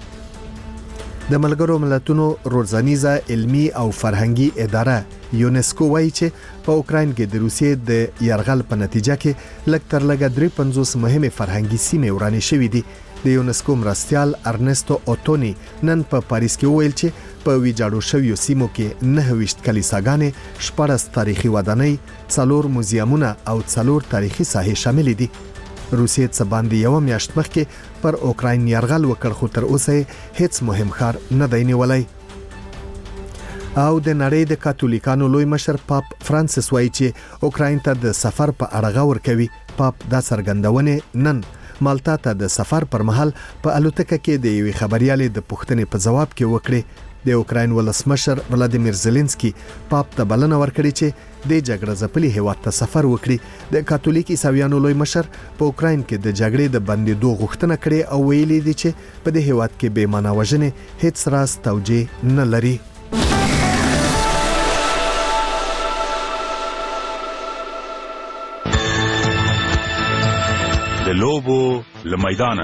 Speaker 1: د ملګرو ملتونو روزانیزه علمي او فرهنګي اداره یونسکو وایي چې په اوکراین کې د روسیې د یرغل په نتیجه کې لږ تر لږه درې پنځوس مهمه فرهنګي سیمې ورانې شوې دي. د یونسکو مرستيال ارنستو اوتونی نن په پاریس کې ویل چې په ویجاړو شویو سیمو کې نه ویشت کلیساګانې، شپږ تاریخي ودانۍ، څلور موزیمونه او څلور تاریخي ساحې شامل دي. روسیې څخه باندې یو میاشت مخکې پر اوکراین یرغل وکړ، خو تر اوسه هیڅ مهم ښار نه دی نیولی. او د نړۍ د کاتولیکانو لوی مشر پاپ فرانسیس وایي چې اوکراین ته د سفر په اړه غور کوي. پاپ دا څرګندونه نن مالټا ته د سفر پر مهال په الوتکه کې د یوې خبريالې د پوښتنې په جواب کې وکړي. د اوکراین ولسمشر ولادیمیر زيلنسکي پاپ ته بلنه ورکړي چې د جګړه ځپلي هیواد ته سفر وکړي. د کاتولیک عیسویانو لوی مشر په اوکراین کې د جګړې د بندېدو غوښتنه کړې او ویلي دي چې په دې هیواد کې بې معنا وژنې هیڅ راز توجیه نه لري.
Speaker 8: د لوبو لمیدانه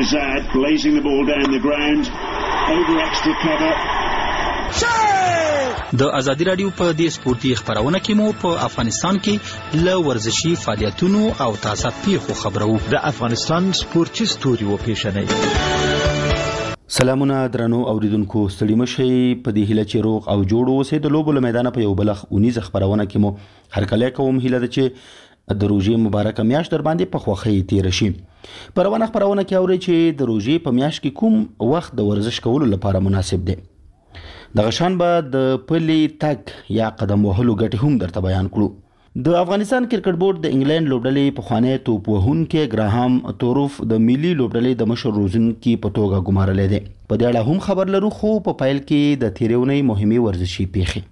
Speaker 5: د ازادي رادیو په دې سپورتي خبرونه کې مو په افغانستان کې له ورزشي فعالیتونو او تازه پیښو خبرو.
Speaker 12: د افغانستان سپورتي ستوري و پیښنې.
Speaker 18: سلامونه درنو اوریدونکو، ستړي مشئ. په دې هیله چې روغ او جوړ اوسئ. د لوبو لمیدانه په یو بلخ اونیزه خبرونه کې مو هرکلی کوم. هیله ده چې د روژې مبارکه میاشت در باندې په خوښۍ تیر شي. په روانه خبرونه کې اورئ چې د روژې په میاشت کې کوم وخت د ورزش کولو لپاره مناسب دی. دغه شان به د پلي تګ یا قدم وهلو ګټې هم درته بیان کړو. د افغانستان کرکټ بورډ د انګلند لوبډلې پخوانی توپ وهونکی ګراهام توروف د ملي لوبډلې د مشر روزونکي په توګه ګمارلی دی. په دې اړه هم خبر لرو، خو په پیل کې د تېرې اونۍ مهمې ورزشي پیښې.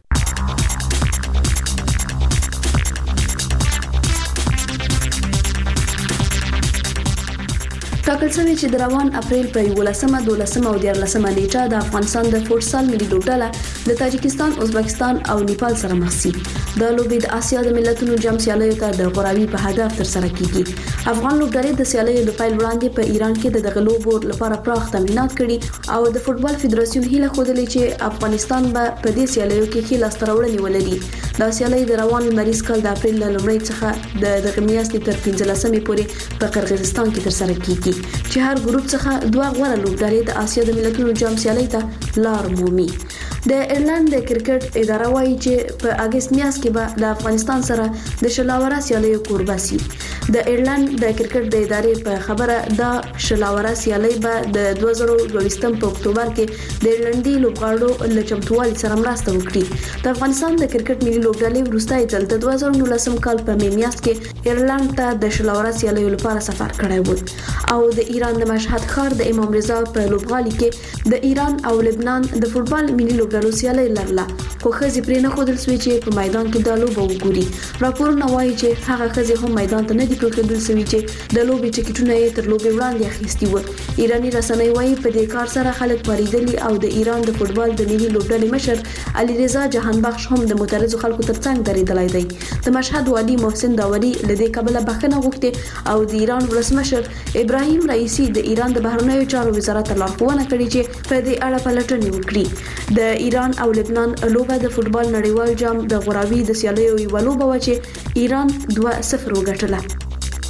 Speaker 11: ټاکل شوی چې د روان اپریل پر یولسمه دولسمه او دیارلسمه نیټه د افغانستان د فوټسال ملي لوبډله د تاجکستان، ازبکستان او نیپال سره مخ شي. د لوبې د آسیا د ملتونو جام سیالیو ته د غوراوي په هدف تر سره کیږي. افغان لوبډلې د سیالیو د پیل وړاندې په ایران کې د دغه لوبو لپاره پراخ تمرینات کړي او د فوټبال فدراسیون هیله خوده چې افغانستان به په دې سیالیو کې ښه لاسته راوړنې ولري. دا سیالي د روان لمریز کال د اپریل له لومړۍ څخه د دغه میاشتې تر پنځلسمې پورې په قرغیزستان کې تر سره کیږي چې هر ګروپ څخه دوه غوړه لوبډلې د آسیا د ملتونو جام سیالي ته لار مومي. د ایرلند د کرکټ اداره وايي چې په اگست میاشت کې به د افغانستان سره د شلاوره سیالیو کوربه شي. د ایرلند د کرکټ د ادارې په خبره د شلاوره سیالي به د دوه زره دوه په اکتوبر کې د ایرلندي لوبغاړو له چمتووالي سره مرسته وکړي. د افغانستان د کرکټ ملي لوبډلې وروستۍ ځل د دوه زره نولسم کال په می میاشت کې ایرلند ته د شلاوره سیالیو لپاره سفر کړی و او د ایران د مشهد ښار د امام رضا په لوبغالي کې د ایران او لبنان د فوټبال ملي لوبډلو سیالي لرله، خو ښځې پرې نه ښودل سوې چې په میدان کې دا لوبه وګوري. راپورونه وایي چې هغه ښځې هم میدان ته نه دي پرېښودل سوي چې د لوبې ټکټونه یې تر لوبې وړاندې اخیستي وو. ایراني رسنۍ وایي په دې کار سره خلک پارېدلي او د ایران د فوټبال د ملي لوبډلې مشر علي رضا جهانبخش هم د معترضو خلکو ترڅنګ درېدلی دی. د مشهد والي محسن داوري له دې کبله بخښنه غوښتې او د ایران ولسمشر ابراهیم رئیسي د ایران د بهرنیو چارو وزارت ته لارښوونه کړې چې په دې اړه پلټنې وکړي. د ایران او لبنان لوبه د فوټبال نړیوال جام د غوراوي د سیالیو یوه لوبه وه چې ایران دوه صفر وګټله.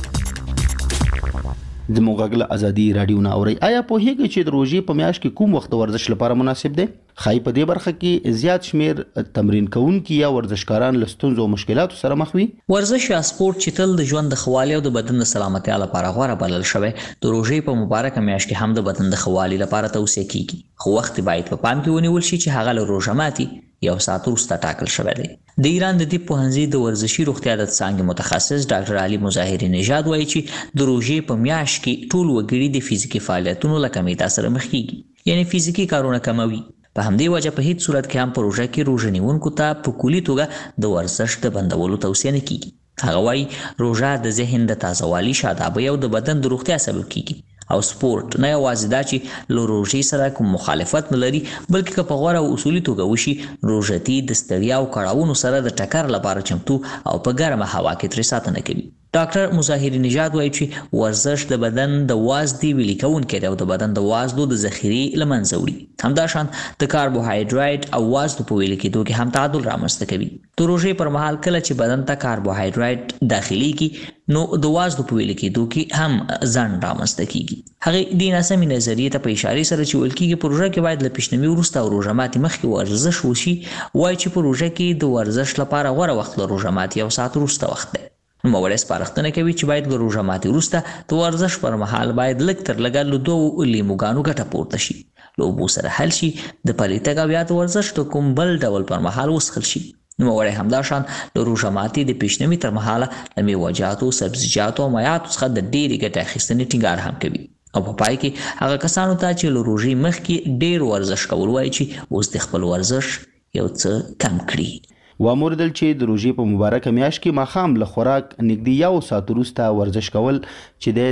Speaker 18: د موغل ازادي رادیو نه اوري. آیا په هیګه چې د روزي په میاشت کې کوم وخت ورزش لپاره مناسب دی؟ خای په دې برخه کې زیات شمیر تمرین کوونکي یا ورزشکاران له ستونزو او مشکلاتو سره مخ وي.
Speaker 7: ورزش یا سپورت چې تل د ژوند د خوالي او د بدن د سلامتیا لپاره غوړه بلل شوی د روزي په مبارکه میاشت کې هم د بدن د خوالي لپاره توصیه کیږي. خو وخت باید په پام کې ونیول شي چې هغه له روزه ماتي یو ساعت وروسته ټاکل شوی دی. د ایران د طب پوهنځي د ورزشي روغتیا د څانګې متخصص ډاکټر علي مظاهري نژاد وایي چې د روژې په میاشت کې ټول وګړي د فزیکي فعالیتونو له کمیدا سره مخ کیږي، یعنی فزیکي کارونه کموي. په همدې وجه په هیڅ صورت کې هم په روژه کې روژه نیونکو ته په کلي توګه د ورزش د بندولو توصیه نه کیږي. هغه وایي روژه د ذهن د تازهوالي، شادابۍ او د بدن د روغتیا سبب کیږي او سپورت نه یوازې دا چې له روژې سره کوم مخالفت نه لري، بلکې که په غوره او اصولي توګه وشي روژتي د ستړیا او کړاوونو سره د ټکر لپاره چمتو او په ګرمه هوا کې ترې ساتنه کوي. ډاکټر مظاهري نژاد وایي چې ورزش د بدن د وازدې ویلي کوونکی دی او د بدن د وازدو د ذخیرې له منځه وړي. همداشان د کاربوهایډریټ او وازدو په ویلي کېدو کې هم تعادل رامنځته کوي. د روژې پر مهال کله چې بدن ته کاربوهایډریټ داخليږي نو د وازدو په ویلي کېدو کې هم ځنډ رامنځته کیږي. هغې دې ناسمې نظریې ته په اشارې سره چې ویل کېږي په روژه کې باید له پیشنمي وروسته او روژه ماتي مخکې ورزش وشي، وایي چې په روژه کې د ورزش لپاره غوره وخت له روژه ماتي یو ساعت وروسته وخت دی. نوموړی سپارښتنه کوي چې باید له روژه ماتي وروسته د ورزش پر مهال باید لږ تر لږه له دوو لیموګانو ګټه پورته شي، له اوبو سره حل شي، د پلي تګ او یا د ورزش د کوم بل ډول پر مهال وڅښل شي. نوموړی همداشان له روژه ماتي د پیشنمي تر مهاله له میوهجاتو، سبزیجاتو او مایعاتو څخه د ډېرې ګټې اخیستنې ټینګار هم کوي او په پای کې هغه کسانو ته چې له روژې مخکې ډېر ورزش کول وایي چې اوس د خپل ورزش یو څه کم کړي.
Speaker 18: واموردل چې د روژې په مبارکه میاشت کې ماښام له خوراک نږدې یو ساعت وروسته ورزش کول چې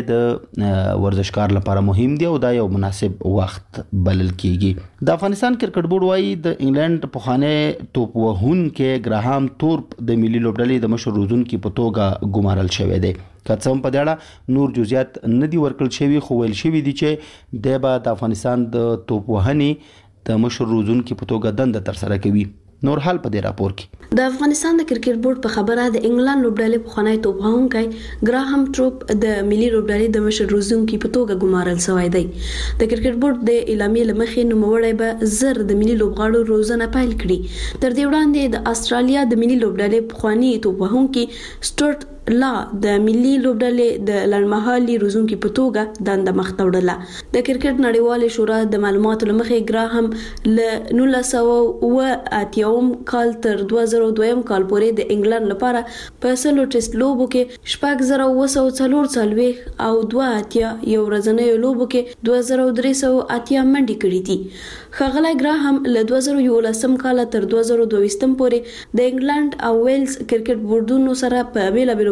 Speaker 18: د ورزشکار لپاره مهم دی او دا یو مناسب وخت بلل کیږي. د افغانستان کرکټ بورډ وایي د انګلند پخوانی توپ وهونکی ګراهام تورپ د ملي لوبډلې د مشر روزونکي په توګه ګمارل شوی دی. که څه هم په دې اړه نور جزئیات نه دي ورکړل شوي، خو ویل شوي دي چې دی به د افغانستان د توپ وهنې د مشر روزونکي په توګه دنده ترسره کوي. نور حال په دې راپور کې
Speaker 11: د افغانستان د کرکټ بورډ په خبره د انګلند لوبډلې پخوانی توپ وهونکی ګراهام تروپ د ملي لوبډلې د مشر روزونکي په توګه ګمارل شوی دی. د کرکټ بورډ د اعلامیې له مخې نوموړی به زر د ملي لوبغاړو روزنه پیل کړي. تر دې وړاندې د استرالیا د ملي لوبډلې پخوانی توپ وهونکي سټورت لا د ملي لوبډلې د لړمحالي روزونکي په توګه دنده مخته وړله. د کرکټ نړیوالې شورا د معلوماتو له مخې ګراهام له نولس سوه اوه اتیاوم کال تر دوه زره دویم کال پورې د انګلند لپاره په سلو ټیسټ لوبو کې شپږ زره اوه سوه څلور څلوېښت او دوه اتیا یو ورځنیو لوبو کې دوه زره درې سوه اتیا منډې کړي دي. ښاغلی ګراهام له دوه زره یولسم کال تر دوه زره دوه ویشتم پورې د انګلند او ویلز کرکټ بورډونو سره په بیلابیلو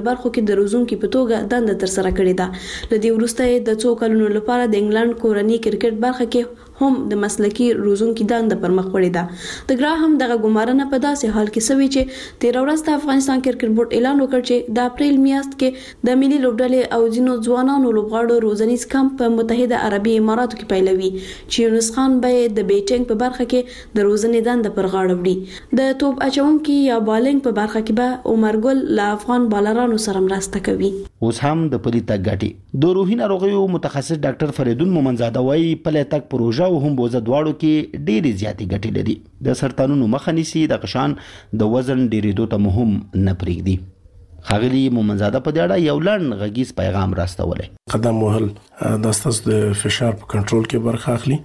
Speaker 11: بیلابیلو برخو کې د روزونکو په توګه دنده ترسره کړې ده. لدی ورسته د څو کلونو لپاره د انګلند کورنۍ کرکټ برخه کې هم د مسلکي روزونکو دنده پر مخ وړې ده. د ګراهم دغه ګمارنه په داسې حال کې سوي چې تیر ورځ د افغانستان کرکټ بورډ اعلان وکړ چې د اپریل میاشت کې د ملي لوبډلې او ځینو ځوانانو لوبغاړو روزنیز کمپ په متحده عربي اماراتو کې پیلوي چې یونس خان به د بیټینګ په برخه کې د روزنې دنده پر غاړه وړي. د توپ اچونکو یا بالینګ په برخه کې به عمر ګل له افغان بالرانو سره مرسته کوي.
Speaker 18: اوس هم د پلي تګ ګټي د روحي ناروغیو متخصص ډاکټر فریدون مومنزاده وايي پلي تګ پروژه او هم بوزه دواړو کې ډېری زیاتې ګټې لري. د سرطانونو مخه نیسي، د قشان د وزن ډېرېدو ته مهم نه پرېږدي. ښاغلي مومنزاده په دې اړه یو لنډ غږیز پیغام راستولی.
Speaker 4: قدم وهل د ستاسو د فشار په کنټرول کې برخه اخلي.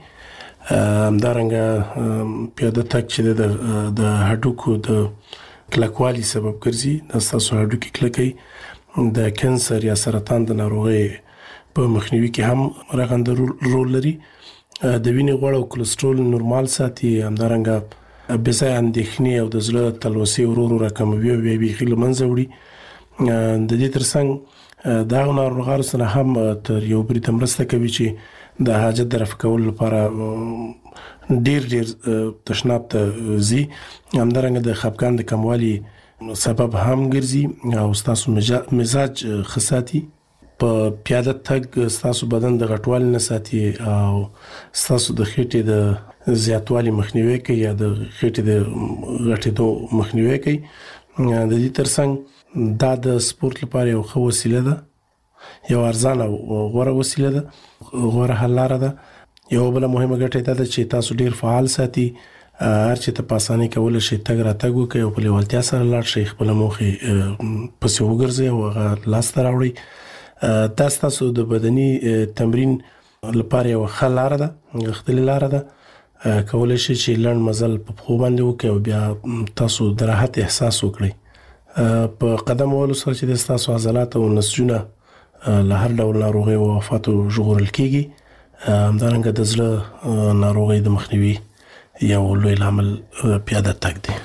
Speaker 4: همدارنګه پیاده تګ چې د د هډوکو د کلکوالي سبب ګرځي، د ستاسو هډوکي کلکوي، د کینسر یا سرطان د ناروغۍ په مخنیوي کې هم رغنده رول لري. د وینې غوړ او کولېسترول نورمال ساتي. همدارنګه بې ځایه اندېښنې او د زړه تلوسې ورو ورو راکموي او بیا یې بیخي له منځه وړي. د دې ترڅنګ د هغو ناروغانو سره هم تر یو برید مرسته کوي چې د حاجت د رفع کولو لپاره ډېر ډېر تشناب ته ځي. همدارنګه د خفګان د کموالي سبب هم ګرځي او ستاسو مزاج ښه ساتي. په پیاده تګ ستاسو بدن د غټوالي نه ساتي او ستاسو د خېټې د زیاتوالي مخنیوي کوي یا د خېټې د غټېدو مخنیوي کوي. د دې ترڅنګ دا د سپورت لپاره یو ښه وسیله ده، یو ارزانه او غوره وسیله ده، غوره حل لاره ده. یو بل مهمه ګټه دا ده چې تاسو ډیر فعال ساتي، هر چې ته په اسانۍ کولای شئ تګ راتګ وکړئ او په لیوالتیا سره لاړ شئ، خپل موخې پسې وګرځئ او هغه لاسته راوړئ. دا ستاسو د بدني تمرین لپاره یو ښه لاره ده، غښتلې لاره ده. کولای شئ چې لنډ مزل په پښو باندې وکړئ او بیا تاسو د راحت احساس وکړئ. په قدم وهلو سره چې د ستاسو عضلات او نسجونه له هر ډول ناروغۍ او آفاتو ژغورل کېږي. همدارنګه د زړه ناروغۍ د مخنیوي یو لوی لامل پیاده تګ دی.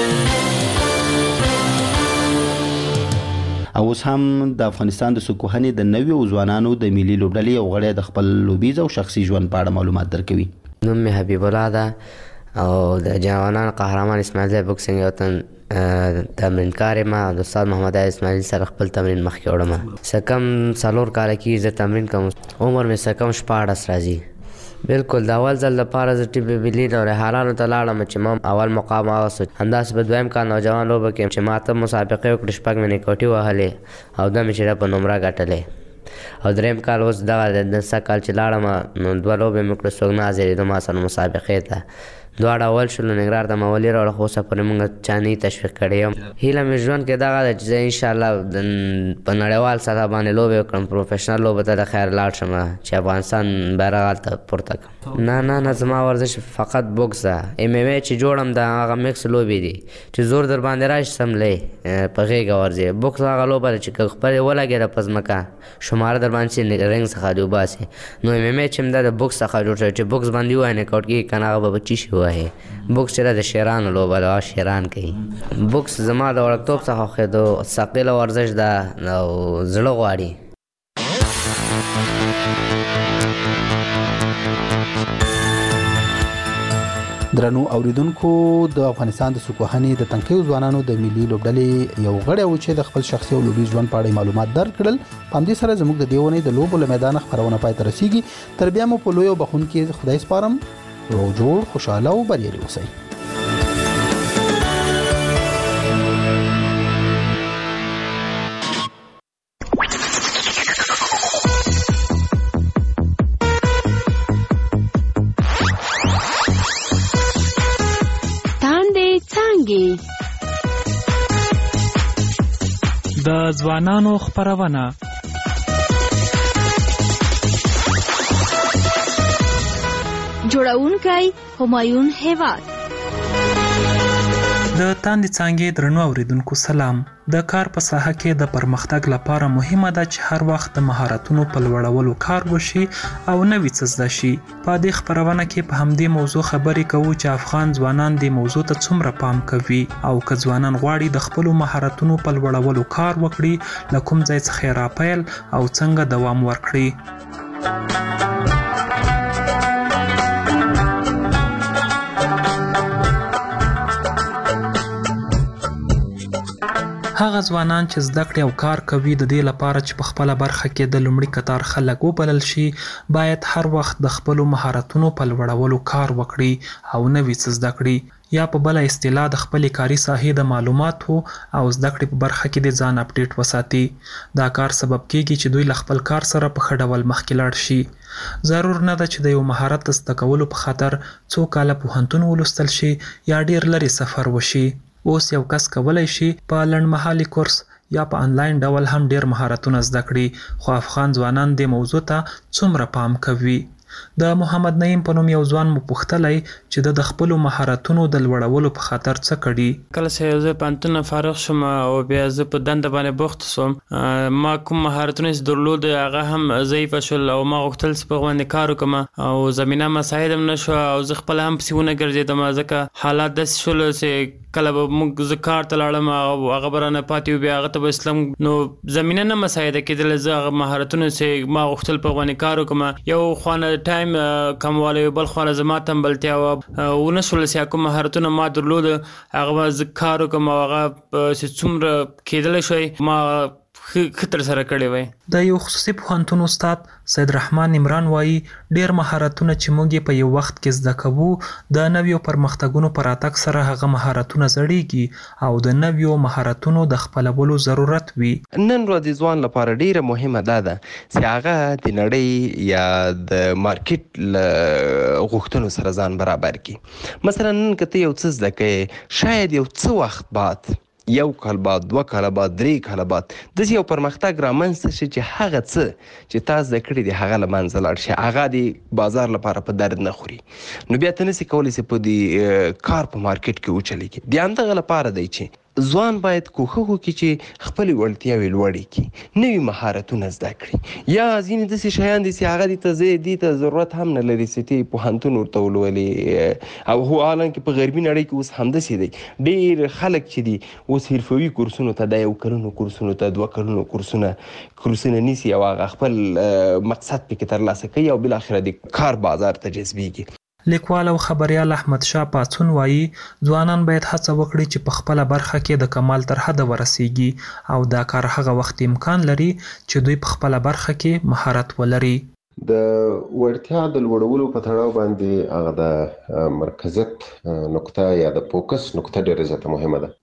Speaker 18: او اوس هم د افغانستان د سکوهنې د نویو ځوانانو د ملي لوبډلې یو غړی د خپل لوبیز او شخصي ژوند په اړه معلومات درکوي.
Speaker 13: نوم مې حبیب الله ده او د جوانان قهرمان اسماعیل زی بوکسینګ یو تن تمرینکار یم. د استاد محمد اسماعیل سره خپل تمرین مخکې وړم. څه کم څلور کاله کېږي زه تمرین کوم. عمر مې څه کم شپاړس راځي. بالکل د اول ځل لپاره زه ټیم ملي د رحالانو ته لاړم چې ما اول مقام واغوست. همداسې په دویم کال نوجوان لوبه کې چې ما ته مسابقې وکړې، شپږ مې نیکوټې وهلې او دوه مې چې په نمره ګټلې. او دریم کال اوس دغه د نسه کال چې لاړم نو دوه لوبې مې کړې، څوک نه حاضرېدو ما سره مسابقې ته. دواړه اول شولو، ننګرهار ته مې ولي راوړه، خو اوسه پورې موږ چا نه تشویق کړی یم. هیله مې ژوند کې دغه ده چې زه انشاءالله په نړیوال سطح باندې لوبې وکړم، پروفیشنل لوبو ته د خیر لاړ شم چې افغانستان بیرغ هلته پورته کړم. نه نه نه زما ورزش فقط بوکس ده. ایم ایم ای چې جوړم د هغه مکس لوبې دي چې زور در باندې راشي سملی په غېږه ورځي. بوکس هغه لوبه ده چې که خپلې ولګېده په ځمکه شماره در باندې چې رنګ څخه دې وباسي. نو ایم ایم ای چې هم دا د بوکس څخه جوړ شوی چې بوکس باندې ووایي نکاوټ کېږي که نه هغه به چی شي ووایي. بوکس چې د شیرانو لوبه ده، شیران کوي. بوکس زما د وړکتوب څخه خوښېدو ثقیله ورزش ده او زړه غواړي.
Speaker 15: درنو اوریدونکو، د افغانستان د سکوهنې د تنکیو ځوانانو د ملي لوبډلې یو غړی و چې د خپل شخصي او لوبي ژوند په اړه معلومات درکړل. په همدې سره زموږ د دې ونې د لوبو له میدانه خپرونه پای ته رسیږي. تر بیا مو په لوی او بخښونکي خدای سپارم. روغ جوړ، خوشاله او بریالي اوسئ.
Speaker 9: د ځوانانو خپرونه
Speaker 24: جوړونکی همایون هیواد
Speaker 19: د تاندې څانګې درنو اوریدونکو سلام. د کار په ساحه کې د پرمختګ لپاره مهمه ده چې هر وخت د مهارتونو په لوړولو کار وشي او نوي څه زده شي. په دې خپرونه کې په همدې موضوع خبرې کوو چې افغان ځوانان دې موضوع ته څومره پام کوي او که ځوانان غواړي د خپلو مهارتونو په لوړولو کار وکړي له کوم ځای څخه راپیل او څنګه دوام ورکړي. هغه ځوانان چې زده کړې او کار کوي د دې لپاره چې په خپله برخه کې د لومړي کتار خلک وبلل شي باید هر وخت د خپلو مهارتونو په لوړولو کار وکړي او نوي څه زده کړي یا په بله اصطلاح د خپلې کاري ساحې د معلوماتو او زده کړې په برخه کې د ځان اپډیټ وساتي. دا کار سبب کیږي چې دوی له خپل کار سره په ښه ډول مخکې لاړ شي. ضرور نه ده چې د یو مهارت د زده کولو په خاطر څو کاله پوهنتون ولوستل شي یا ډیر لرې سفر وشي. اوس یو کس کولی شي په لنډمهالي کورس یا په انلاین ډول هم ډیر مهارتونه زده کړي، خو افغان ځوانان دې موضوع ته څومره پام کوي؟ د محمد نعیم په نوم یو ځوان مو پوښتلی چې د خپلو مهارتونو د لوړولو په خاطر څه کړي.
Speaker 20: کله چې زه پوهنتون نه فارغ شوم او بیا زه په دنده باندې بوخت شوم، ما کوم مهارتونه چې درلود هغه هم ضعیفه شول او ما غوښتل چې په باندې کار وکړم او زمینه مساعد هم نه شوه او زه خپله هم پسې ونه ګرځېدم ځکه حالات داسې شول چې کله به موږ زه کار ته لاړم او هغه به رانه پاتې و بیا هغه ته به اسلم نو زمینه نه مساعده کېدله. زه هغه مهارتونه چې ما غوښتل په باندې کار وکړم یو خوانه ټایم کموالی بل خواله زما تنبلتیا وه ونه شوله چې کوم مهارتونه ما درلود هغه به زه کار وکړم او هغه چې څومره کېدلی شوی ما ښه ترسره کړی وی.
Speaker 19: د یو خصوصي پوهنتون استاد سید رحمان عمران وایي ډیر مهارتونه چې موږ یې په یو وخت کې زده کوو د نویو پرمختګونو په راتګ سره هغه مهارتونه زړیږي او د نویو مهارتونو د خپلولو ضرورت وي.
Speaker 21: نن ورځې ځوان لپاره ډیره مهمه ده ده چې هغه د نړۍ یا د مارکیټ له غوښتنو سره ځان برابر کړي. مثلا نن که ته یو څه زده کوې شاید یو څه وخت بعد یو کال بعد دوه کاله بعد درې کاله بعد داسې یو پرمختګ رامنځته شي چې هغه څه چې تا زده کړي دي هغه له منځه لاړ شي، هغه د بازار لپاره په درد نه خوري. نو بیا ته نسې کولی چې په دې کار په مارکیټ کې وچلېږي. د همدغه لپاره دی چې ځوان باید کوښښ وکړي چې خپلې وړتیاوې لوړې کړي، نوي مهارتونه زده کړي. یا ځینې داسې شیان دي چې هغه دې ته زه دې ته ضرورت هم نه لري چې ته پوهنتون ورته ولولې او هو حالانکه په غربي نړۍ کې اوس همداسې دی. ډېر خلک چې دي اوس حرفوي کورسونو ته د یو کلونو کورسونو ته دوه کلونو کورسونه کورسونه نیسي او هغه خپل مقصد پکې ترلاسه کوي او بالاخره د کار بازار ته جذبېږي.
Speaker 19: لیکوال او خبریال احمد شاه پاڅون وایي ځوانان باید هڅه وکړي چې په خپله برخه کې د کمال تر حده ورسیږي او دا کار هغه وخت امکان لري چې دوی په خپله برخه کې مهارت ولري.
Speaker 24: د وړتیا د لوړولو په تړاو باندې هغه د مرکزیت نقطه یا د فوکس نقطه ډېره زیاته مهمه ده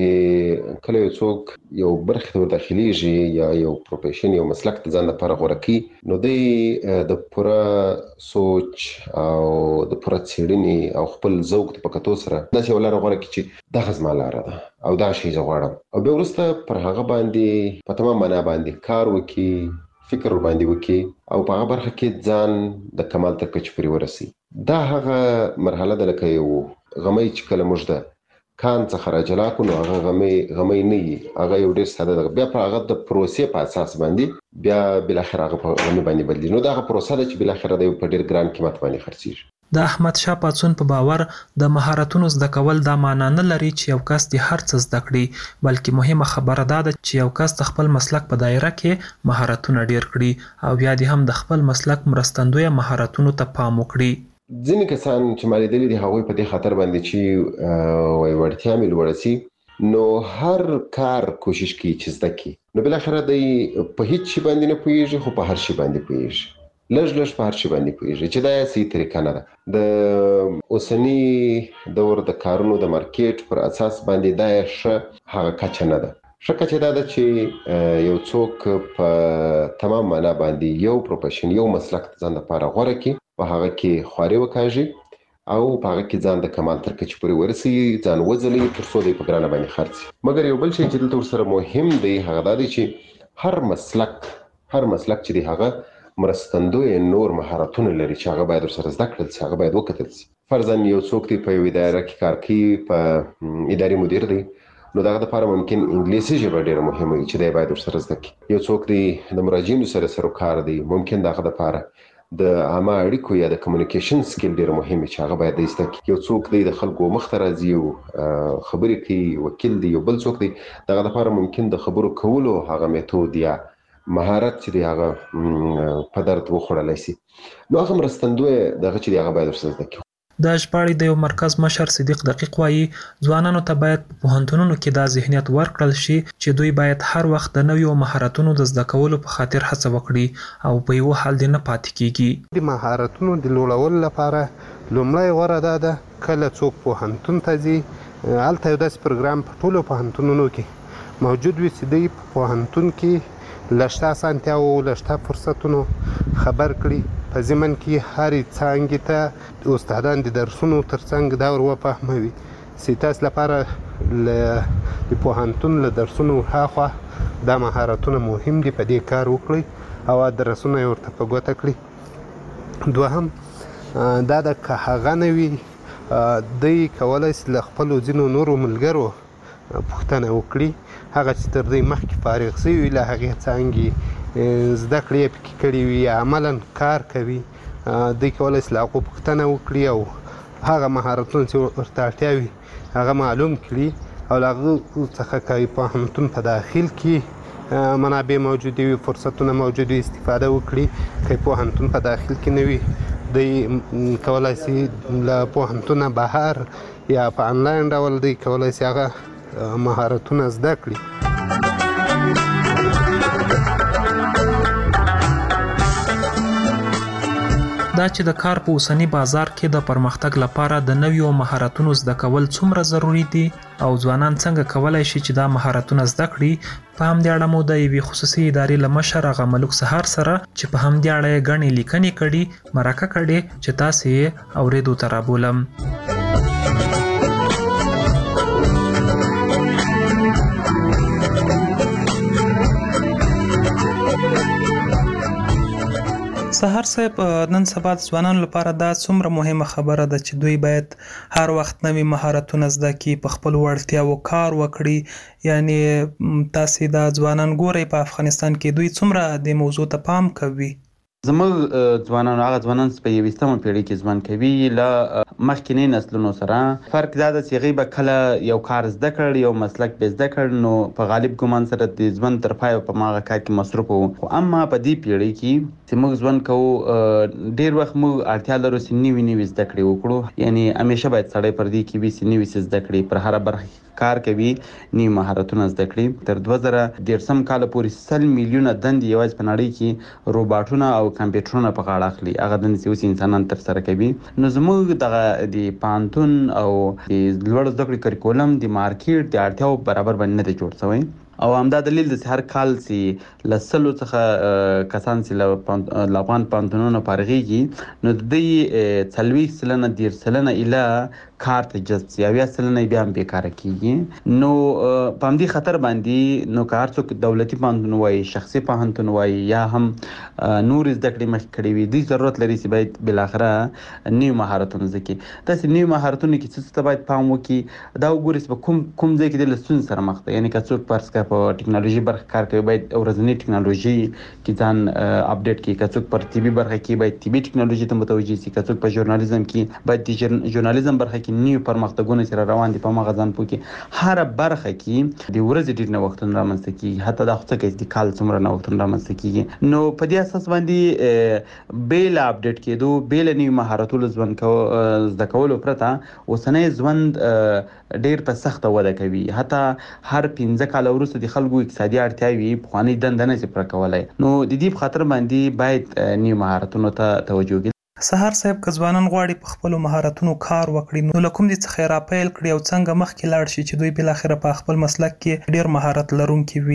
Speaker 24: چې کله یو څوک یو برخې ته ورداخلیږي یا یو پروفیشن یو مسلک د ځان لپاره غوره کړي نو دی د پوره سوچ او د پوره څېړنې او خپل ذوق ته په کتو سره داسې یو لاره غوره کړي چې دغه زما لاره ده او دا شی زه غواړم او بیا وروسته پر هغه باندې په تمام معنا باندې کار وکړي، فکر ورباندې وکړي او په هغه برخه کې ځان د کمال تر کچې پورې ورسي. دا هغه مرحله ده لکه یو غمی چې کله موږ د کان څخه راجلا کړو نو هغه غمی غمی نه وي، هغه یو ډېر ساده ده. بیا په هغه د پروسې په اساس باندې بیا بالاخره هغه په غمی باندې بدلېږي. نو دا هغه پروسه ده چې بالاخره د په ډېر ګران قیمت باندې خرڅېږي.
Speaker 19: د احمد شاه پاڅون په باور د مهارتونو زده کول دا معنا نه لري چې یو کس د هر څه زده کړي، بلکې مهمه خبره دا ده چې یو کس د خپل مسلک په دایره کې مهارتونه ډیر کړي او بیا دې هم د خپل مسلک مرستندویه مهارتونو ته پام وکړي.
Speaker 24: ځینې کسان چې ما لیدلي دي هغوی په دې خاطر باندې چې وایي وړتیا مې لوړه سي نو هر کار کوشش کوي چې زده کړي، نو بالاخره دی په هیڅ شي باندې نه پوهېږي خو په هر شي باندې پوهېږي، لږ لږ په هر شي باندې پوهېږي چې دا یې صحیح طریقه نه ده. د اوسني دور د کارونو د مارکیټ پر اساس باندې دا یې ښه هغه کچه نه ده. ښه کچه دا ده چې یو څوک په تمام معنا باندې یو پروفیشن یو مسلک ځان لپاره غوره کړي، په هغه کې خواري وکاږي او په هغه کې ځان د کمال تر کچې پورې ورسوي، ځان وځلوي تر څو دی په ګرانه باندې خرڅ. مګر یو بل شی چې دلته ورسره مهم دی هغه دا دی چې هر مسلک هر مسلک چې دی هغه مرستندوی نور مهارتونه لري چې هغه باید ورسره زده کړل شي، هغه باید وکتل شي. فرضاً یو څوک دی په یو اداره کې کار کوي، په اداري مدیر دی، نو دغه لپاره ممکن انګلیسي ژبه ډیره مهمه وي چې دی باید ورسره زده کړي. یو څوک دی د مراجعینو سره سره کار دی، ممکن دغه لپاره د عامه اړیکو یا د کمیونیکیشن سکیل ډیره مهمه چې هغه باید زده کړي. یو څوک دی د خلکو مخ ته راځي او خبرې کوي، وکیل دی، یو بل څوک دی، دغه لپاره ممکن د خبرو کولو هغه میتود یا مهارت چې دی هغه په درد وخوړلی شي. نو هغه مرستندوی دغه چې دی هغه باید ورسره زده کړي.
Speaker 19: د ژباړې د یو مرکز مشر صدیق دقیق وایي ځوانانو ته باید په پوهنتونونو کې دا ذهنیت ورکړل شي چې دوی باید هر وخت د نویو مهارتونو د زده کولو په خاطر هڅه وکړي او په یو حال دې نه پاتې کیږي.
Speaker 2: د مهارتونو د لوړولو لپاره لومړی غوره دا ده کله څوک پوهنتون ته ځي، هلته یو داسې پروګرام په ټولو پوهنتونونو کې موجود وي چې دوی په پوهنتون کې له شته اسانتیاوو له شته فرصتونو خبر کړي، په ضمن کې هرې څانګې ته استادان د درسونو ترڅنګ دا ور وفهموي چې تاسو لپاره د پوهنتون له درسونو هاخوا دا مهارتونه مهم دي، په دې کار وکړئ او درسونه یې ورته په ګوته کړي. دوهم دا د که هغه نه وي دوی کولی شي له خپلو ځینو نورو ملګرو پوښتنه وکړي، هغه چې تر دوی مخکې فارغ شوي وي له هغې څانګې زده کړې یې پکې کړي وي یا عملا کار کوي، دوی کولی شي له هغو پوښتنه وکړي او هغه مهارتونه چې ورته اړتیا وي هغه معلوم کړي او له هغه څخه که پوهنتون په داخل کې منابع موجودې وي، فرصتونه موجود وي، استفاده وکړي. که پوهنتون په داخل کې نه وي دوی کولی شي له پوهنتونه بهر یا په انلاین ډول دوی کولی شي هغه مهارتونه زده کړي.
Speaker 19: دا چې د کار په اوسنی بازار کې د پرمختګ لپاره د نویو مهارتونو زده کول څومره ضروری دي او ځوانان څنګه کولای شي چې دا مهارتونه زده کړي، په همدې اړه مو د یوې خصوصي ادارې له مشر هغه ملک سهار سره چې په همدې اړه یې ګڼې لیکنې کړي مرکه کړې چې تاسې یې اورېدو ته رابولم. سهار صاحب، نن سبا د ځوانانو لپاره دا څومره مهمه خبره ده چې دوی باید هر وخت نوي مهارتونه زده کړي، په خپلو وړتیاوو کار وکړي. یعنی تاسې دا ځوانان ګورئ په افغانستان کې دوی څومره د موضوع ته پام کوي؟
Speaker 6: زموږ ځوانان هغه ځوانان چې په یویشتمه پیړۍ کې ژوند کوي له مخکینی نسلونو سره فرق دا ده چې هغوی به کله یو کار زده کړ، یو مسلک به زده کړ، نو په غالب ګمان سره د ژوند تر پایه په هغه کار کې مصروف وو. خو اما په دې پیړۍ کې چې موږ ژوند کوو ډېر وخت موږ اړتیا لرو چې نوي نوي زده کړې وکړو. یعنی همیشه باید سړی پر دې کې وي چې نوي څه زده کړي، پر هره برخه کار کوي، نوي مهارتونه زده کړي. تر دوه زره دېرشم کاله پورې سل میلیونه دندې یوازې په نړۍ کې روباټونه او کمپیوټرونه په غاړه اخلي، هغه دندې چې اوس انسانان ترسره کوي. نو زموږ دغه د پوهنتون او د لوړو زده کړې کریکولم د مارکیټ د اړتیاو برابر باندې نه دی جوړ شوی. او همدا دلیل د هر کال چې له سلو څخه کسان چې له افغان پوهنتونونو فارغېږي نو د دوی څلوېښت سلنه دېرش سلنه ایله کار ته جذب شي، اویا سلنه بیا هم بیکاره کېږي. نو په همدې خطر باندې نو که هر څوک دولتي پوهنتون وایي، شخصي پوهنتون وایي، یا هم نور زده کړې مخکې کړې وي، دوی ضرورت لري چې باید بالاخره نوي مهارتونه زده کړي. داسې نوي مهارتونو کې څه ته باید پام وکړي، دا وګورئ چې په کوم کوم ځای کې د له ستونزې سره مخ دی. یعنې که څوک فرض کړه په ټکنالوژي برخه کار کوي باید ورځنی ټکنالوژي کې ځان اپډیټ کړي، که څوک پر طبي برخه کې باید طبي ټکنالوژي ته متوجه شي، که څوک په ژورنالیزم کې باید د ژورنالیزم برخه کې نوي پرمختګونه چې را روان دي په هماغه ځان پوه کړي. هره برخه کې د ورځې ډېر نوښتونه رامنځته کېږي، حتی دا خو څه کوي د کال څومره نوښتونه رامنځته کېږي. نو په دې اساس باندې بې له اپډیټ کېدو، بې له نوي مهارتونو ژوند زده کولو پرته اوسنی ژوند ډېر په سخته وده کوي. حتی هر پنځه کاله وروسته د خلکو اقتصادي اړتیاوې پخوانۍ دنده نه شي پوره کولی. نو د دې په خاطر باندې باید نوي مهارتونو ته توجه وکړي.
Speaker 19: سهار صاحب، که ځوانان غواړي په خپلو مهارتونو کار وکړي نو له کوم دې څخه یې راپیل کړي او څنګه مخکې لاړ شي چې دوی بالاخره په خپل مسلک کې ډېر مهارت لرونکي وي؟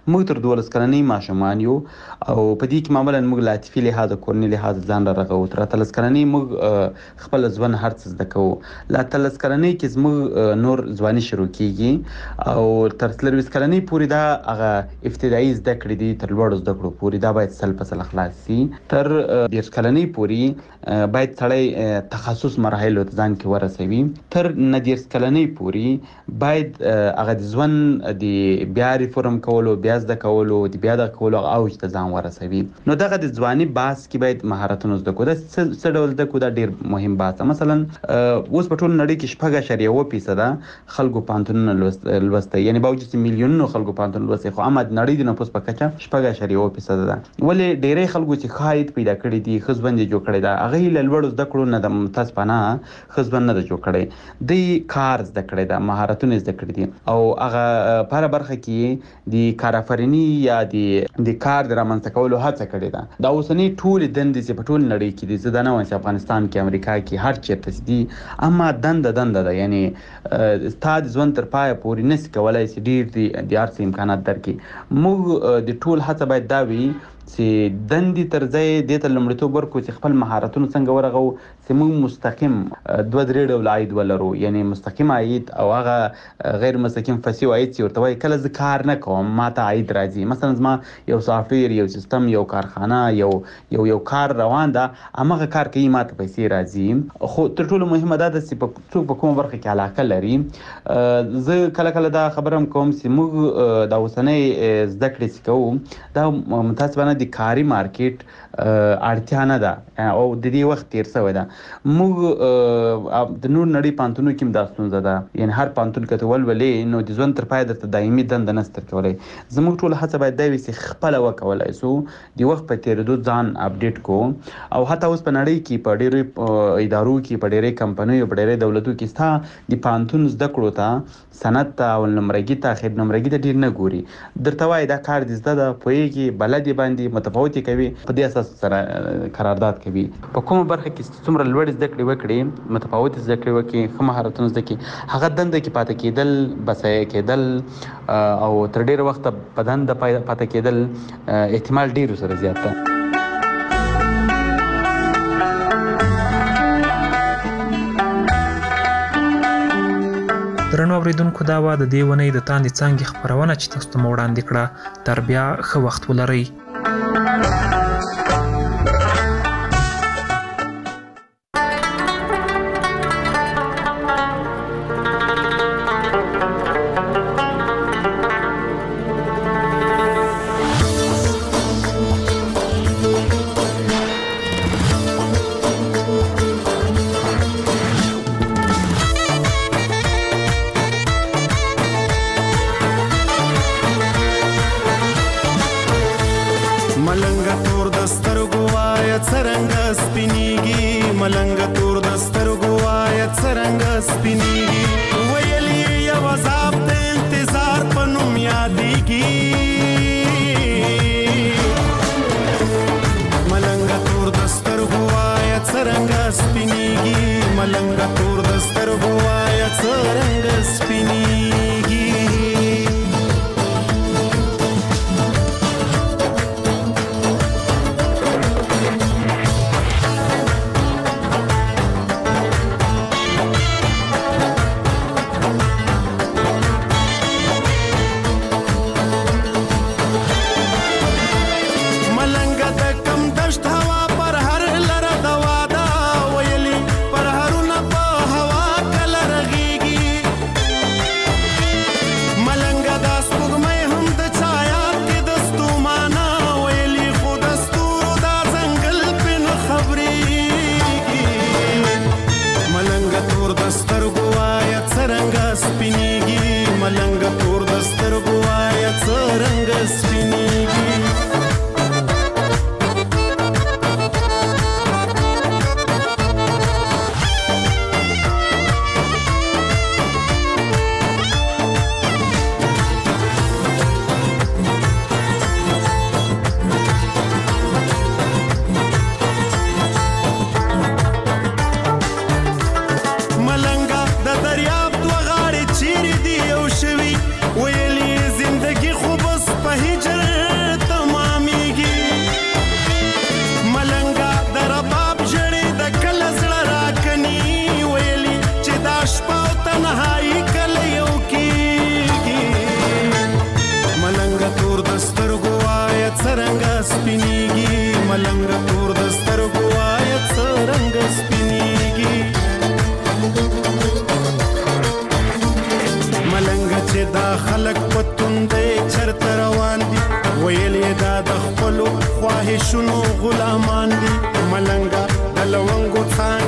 Speaker 6: موږ تر دولس کلنۍ ماشومان یو او په دې کې معمولا موږ له عاطفي لحاظه کورني لحاظه ځان را رغوو. تر اتلس کلنۍ موږ خپل ژوند هر څه زده کوو. له اتلس کلنۍ کې زموږ نور ځواني شروع کیږي او تر څلرویشت کلنۍ پورې دا هغه ابتدایي زده کړې دي تر لوړو زده کړو پورې دا باید سل په سل خلاص شي. تر دېرش کلنۍ پورې باید سړی تخصص مراحلو ته ځان کې ورسوي. تر نه دېرش کلنۍ پورې باید هغه د ژوند د بیا ریفورم کولو بیا زده کولو د بیا د کولو اوج ته ځان ورسوي. نو دغه د ځواني بحث کې باید مهارتونه زده کړو. دا څه ډول زده کړو دا ډېر مهم بحث. مثلا اوس په ټول نړۍ کې شپږ اعشاریه اوه فیصده خلکو پوهنتونونه لوستی، یعنې باوجود چې میلیونونو خلکو پوهنتون لوستی خو اما د نړۍ د نفوس په کچه شپږ اعشاریه اوه فیصده ده. ولې ډېری خلکو چې ښه عاید پیدا کړي دي ښه ژوند یې جوړ کړی ده هغه یې له لوړو زده کړو نه د متاسفانه ښه ژوند نه ده جوړ کړی. دوی کار زده کړی ده مهارتونه زده کړي دي او هغه په هره برخه کې د کارآفریني یا د د کار د رامنځته کولو هڅه کړې ده. دا اوسنۍ ټولې دندې چې په ټول نړۍ کې دي زه دا نه وایم چې افغانستان کې امریکا کې هر چېرته چې دي اما دنده دنده ده، یعنې ستا د ژوند تر پایه پورې نسي کولی چې ډېر د د هر څه امکانات درکړي. موږ د ټول هڅه باید دا وي چې دندې تر ځای دې ته لومړیتوب ورکړو چې خپل مهارتونه څنګه ورغو چې موږ مستقیم دوه درې ډوله عاید ولرو، یعنې مستقیم عاید او هغه غیر مستقیم فسیو عاید چې ورته وایي. کله زه کار نه کوم ما ته عاید راځي، مثلا زما یو سافټویر یو سیستم یو کارخانه یو یو یو کار روان ده همغه کار کوي ما ته پیسې راځي. خو تر ټولو مهمه دا ده چې څوک په کومه برخه کې علاقه لري. زه کله کله دا خبره هم کوم چې موږ دا اوسنۍ زده کړې چې کوو دا متاسفانه د کاري مارکیټ اړتیا نه ده او د دې وخت تیر شوی ده. موږ د نور نړۍ پوهنتونونو کې هم دا ستونزه ده، یعنې هر پوهنتون که ته ولولې نو د ژوند تر پایه درته دایمي دنده نشته درکولی. زموږ ټوله هڅه باید دا وي چې خپله وکولی سو د وخت په تېرېدو ځان اپډیټ کړو. او حتی اوس په نړۍ کې په ډېرو ادارو کې په ډېرې کمپنیو په ډېرې دولتو کې ستا د پوهنتون زده کړو ته سند ته اول نمرګي ته اخر نمرګي ته ډېر نه ګوري. درته وایي دا کار دې زده ده پوهېږي بلد یې باندې متفاوت کوي په دې اساس سره قرارداد کوي. په کومه برخه کې څومره لوړ زده کړې وکړي متفاوت زده کړې وکړي ښه مهارتونه زده کړي هغه دنده کې پاتې کېدل بسایه کېدل او تر ډېره وخته په دنده پاتې کېدل احتمال ډېر سره زیات ده.
Speaker 19: درنو اوریدونکو دا وه د دې اونۍ د تاندې څانګې خپرونه چې تاسو ته مو وړاندې کړه. تر بیا ښه وخت ولرئ.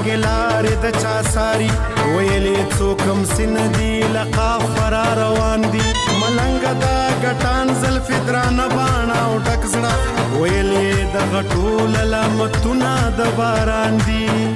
Speaker 10: کاږه لارې د چا ساری ویلې څوکم سن دی لقا فرا روان دي ملنګ دا ګټان زلف درانه باڼه او ډک زړه ویلې د غټول لمتونه د باران دي